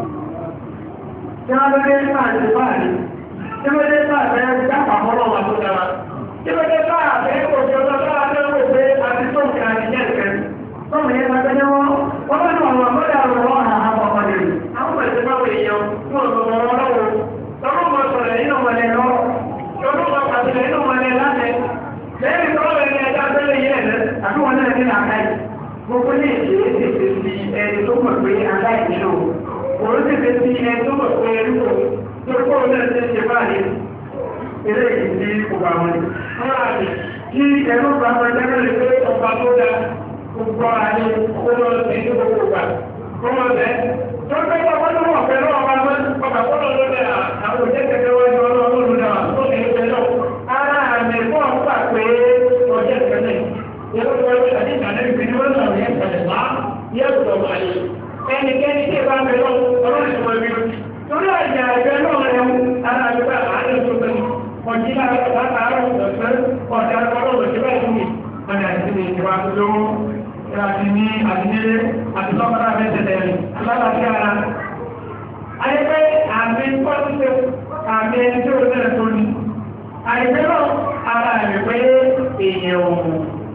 tí wọ́n lọ́dẹ́ sáàdì fáàdì tí wọ́n lé sáàdì dápà mọ́lọ́ wà tó dára tí wọ́n lé sáàdì òjò lọ́dọ́ adẹ́wò pé àti tó nǹkan àti jẹ́ nǹkan tó mọ̀ yẹn máa tẹ́lẹ̀ wọ́n wọ́n bá ní àwọn àmọ́dá àwọn ọ̀rọ̀ àwọn ọmọdé àwọn ẹ̀sẹ̀ báwo èèyàn fún ọ̀rọ̀ ọlọ́wọ́ tọ́lọ́ mọ̀ sọ̀rọ̀ nínú ọmọdé lọ́wọ́ tọ́lọ́ mọ̀ pàtàkì nínú ọmọdé láti lẹ́yìn tọ́lọ́ ẹni ẹja tẹ́lẹ̀ yẹn lẹ́ àbí wọn náà ní àkáyì gbogbo ní ìṣe tètè sí ẹni tó mọ̀ pé aláì nílò òun tètè sí ẹni tó mọ̀ pé ẹni tó tó kó o náà ti ṣe báyìí eré ìdí ọba wọn ni wọn á lè kí ẹnu bá wọn jẹ́ pé ọba tó dá gbogbo ayé owó lọ sí ní gbogbo ìgbà kó wọn bẹ tó ń bẹ wọn lọ́wọ́ pẹ̀lú ọba wọn ọba kó lọ lọdẹ àwọn òjẹ kẹkẹ wọn jọ lọ lọdún náà tó ní ìgbẹ náà ara àmì fún ọgbà pé ọjọ́ kẹlẹ yẹn ló wọlé àti ìdáná ìpínlẹ̀ wọn náà yẹn tẹ́lẹ̀ wá yẹ kó lọ wáyé ẹnikẹ́ni tí ìbá bẹ lọ Ọlọ́run ti wọn bí torí àjà ìbẹ náà rẹ mú ara àgbà àádọ́ tó bẹ ọjí lára látàárọ̀ ọ̀sẹ̀ ọ̀dà ọlọ́run ti bẹ́ẹ̀ fún mi wọn ni àti ìwà lówó àti ní àdínílé àti lọ́pàá mẹ́tẹ̀lẹ̀ alálàáfíà ara. Ayẹ́fẹ́ àmì pọ́sílẹ̀ àmì ẹni tí ó lẹ́rẹ̀ tó ní. Àìfẹ́ náà ara rẹ̀ pé èèyàn òun.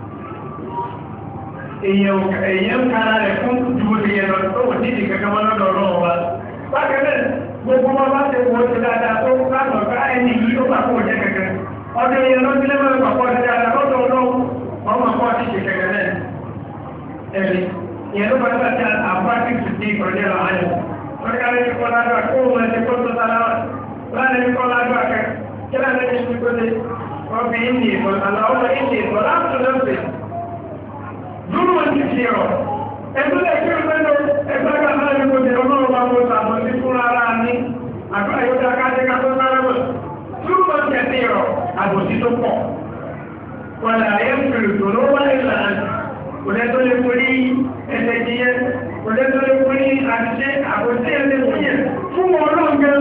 Èèyàn kára rẹ̀ fún ìdúró ti yẹ lọ tó wò nídìí kankan wọn lọ́dọ̀ ọlọ́run wa. Bákẹ́lẹ̀ gbogbo wọn bá ṣe wọ́n ti dáadáa tó látọ̀ ká ẹni yìí ó pàpọ̀ òjẹ́ kẹ̀kẹ́. Ọdún yẹn lọ́dún lẹ́mọ̀ pàpọ̀ ti dáadáa lọ́dọ̀ ọlọ́run ọmọ àpọ̀ ti ṣe kẹ̀kẹ́ náà. Ẹ̀rí, ìyẹn ló máa ń gbàtí àpáàkì tùtì ìkọ̀lẹ́ lọ ayọ̀. Wọ́n ká lè kọ́ lágbà kó wọn ti kó tó sára wà. Láàrín ní kọ́ lágbà kẹ́, kí láàrín ní ṣe kó lé, wọ́n fi ìní ìbọn, àlàó ìní ìbọn láti lọ́pẹ̀. Dúró wọn ti fi ọ̀. Ẹgbẹ́ lè kí o lẹ́nu ẹgbẹ́ ká láàrín kò jẹ́ ọlọ́run bá mọ́ sàmọ́ sí fún ara ní. Àgbà yóò dá kájẹ́ ká tó sára wọ̀. Dúró wọn ti ẹ̀sìn ọ̀, àbòsí tó pọ̀. Wọ́n là yẹ fèrè tó ló wáyé lànà. Òlẹ́ tó lè forí ẹsẹ̀ jíyẹ́, òlẹ́ tó lè forí àṣìṣe àbòsí ẹsẹ̀ fúnyẹ̀ fún ọlọ́gbẹ́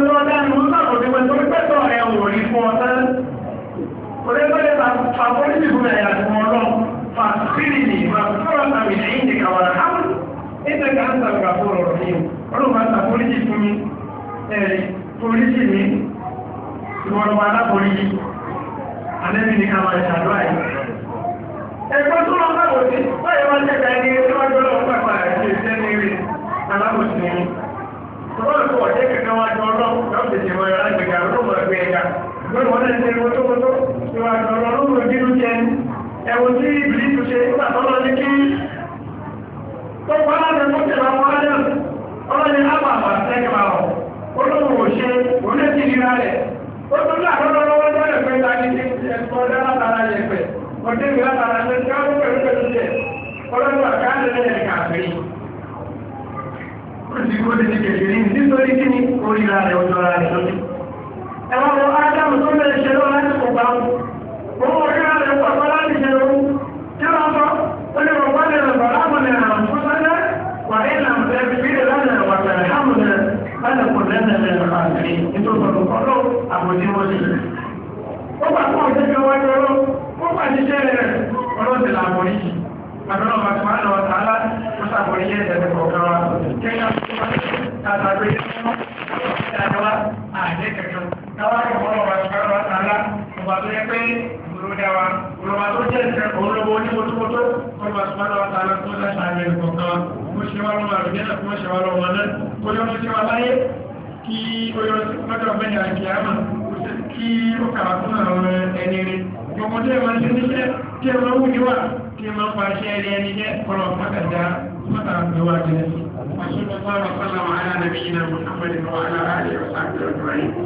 ẹ̀ka ń sàlùkà fún ọ̀rọ̀ yìí ọlọ́run máa sàforíjì fún mi ẹ̀rí foríjì mi ìwọ̀n ọmọ aláforíjì anẹ́bí ní káwọn ìṣàdúrà yìí ẹgbẹ́ tó lọ́wọ́ láwọ̀ sí báyìí wọ́n jẹ́ ká ẹni tí wọ́n jọ lọ́wọ́ pàpà àti ìṣẹ́ ní rí alábòsí ní ọwọ́ ìfọ̀ ọ̀jẹ́ kẹ̀kẹ́ wá jọ ọlọ́run lọ́pẹ̀ tí wọ́n yọ lágbègbè àrùn ẹgbẹ́ ẹ̀ka lórí wọn lẹ́sẹ̀ ìwọ̀n tó kótó ìwà jọ ọlọ́run ló bínú jẹ ẹ̀wọ̀n tí ìbìlì tó ṣe nígbà tó lọ ní kí tó pa láti mú tẹ̀lé àwọn ọlọ́dẹ ọlọ́dẹ ábà àbà sẹ́kẹ̀ máa wọ̀ olóhùn òṣè oníṣì ìlera rẹ̀ ó tún ní àkọ́kọ́ lọ́wọ́ tẹ́lẹ̀ pé ta ní ẹ̀kọ́ dára yẹ pẹ̀ ọdún ìgbà tààrà ní káwọn pẹ̀lú pẹ̀lú jẹ́ ọlọ́dún àkáàlẹ̀ lẹ́yìn kàfẹ́rí ó ti kó ti kèfèrí nítorí kí ní oríra rẹ̀ ọjọ́ rẹ̀ lójú ẹwọ́n mọ́ ádámù tó lè ṣe lọ láti kò bá wọn oríra rẹ̀ pọ̀pọ̀ láti ṣe lóhun tí wọ́n sọ ó lè rọ̀pọ̀ lè rọ̀ lámọ̀lẹ̀ àwọn tó sáré wà ní ìlànà ẹbí bí lè lánàá wà pẹ̀lú hàmùlẹ̀ lánàá kò lẹ́nà lẹ́nà kàfẹ́rí nítorí ọ̀pọ̀ àbòjí wọ́n ti rẹ̀ ó bá fún ọ̀sẹ̀ kan wájú ọlọ́ ó bá ti ṣẹ́ rẹ̀ ọlọ́sẹ̀ làbọ̀rí yìí àbúrò ọba tí wọ́n lọ tààlá ó sàbọ̀rí yẹ́ ẹ̀sẹ̀ kọ̀ọ̀kan wa kẹ́yà tó wá tàbí ìdájọ́wá àjẹ́ kẹ̀kẹ́ káwá ìwọ̀n ọba tí wọ́n lọ tààlá ọba tó yẹ pé ìgbòrò dáwà ọba tó jẹ́ ìṣẹ́ olówó onímọ̀tòmọ́tò ọba tí wọ́n lọ tààlá tó lẹ́sà àjẹ́ kọ̀ọ̀kan wa ó ṣe wá lọ́wọ́ àrùjẹ́ náà fún ọṣẹ́ wá lọ́wọ́ náà kó yọ́ sí wa láyé kí ó yọ lọ́jọ́ ọ̀gbẹ́ni àkíyàmà kí ó kàwà fún àwọn ẹni rí ọmọdé ma ṣe níṣẹ́ tí ẹ máa wú níwà tí ẹ máa pàṣẹ ẹni ẹni jẹ́ ọ̀rọ̀ pàtàkì mọ́ta àgbẹ̀wà jẹ́ sí.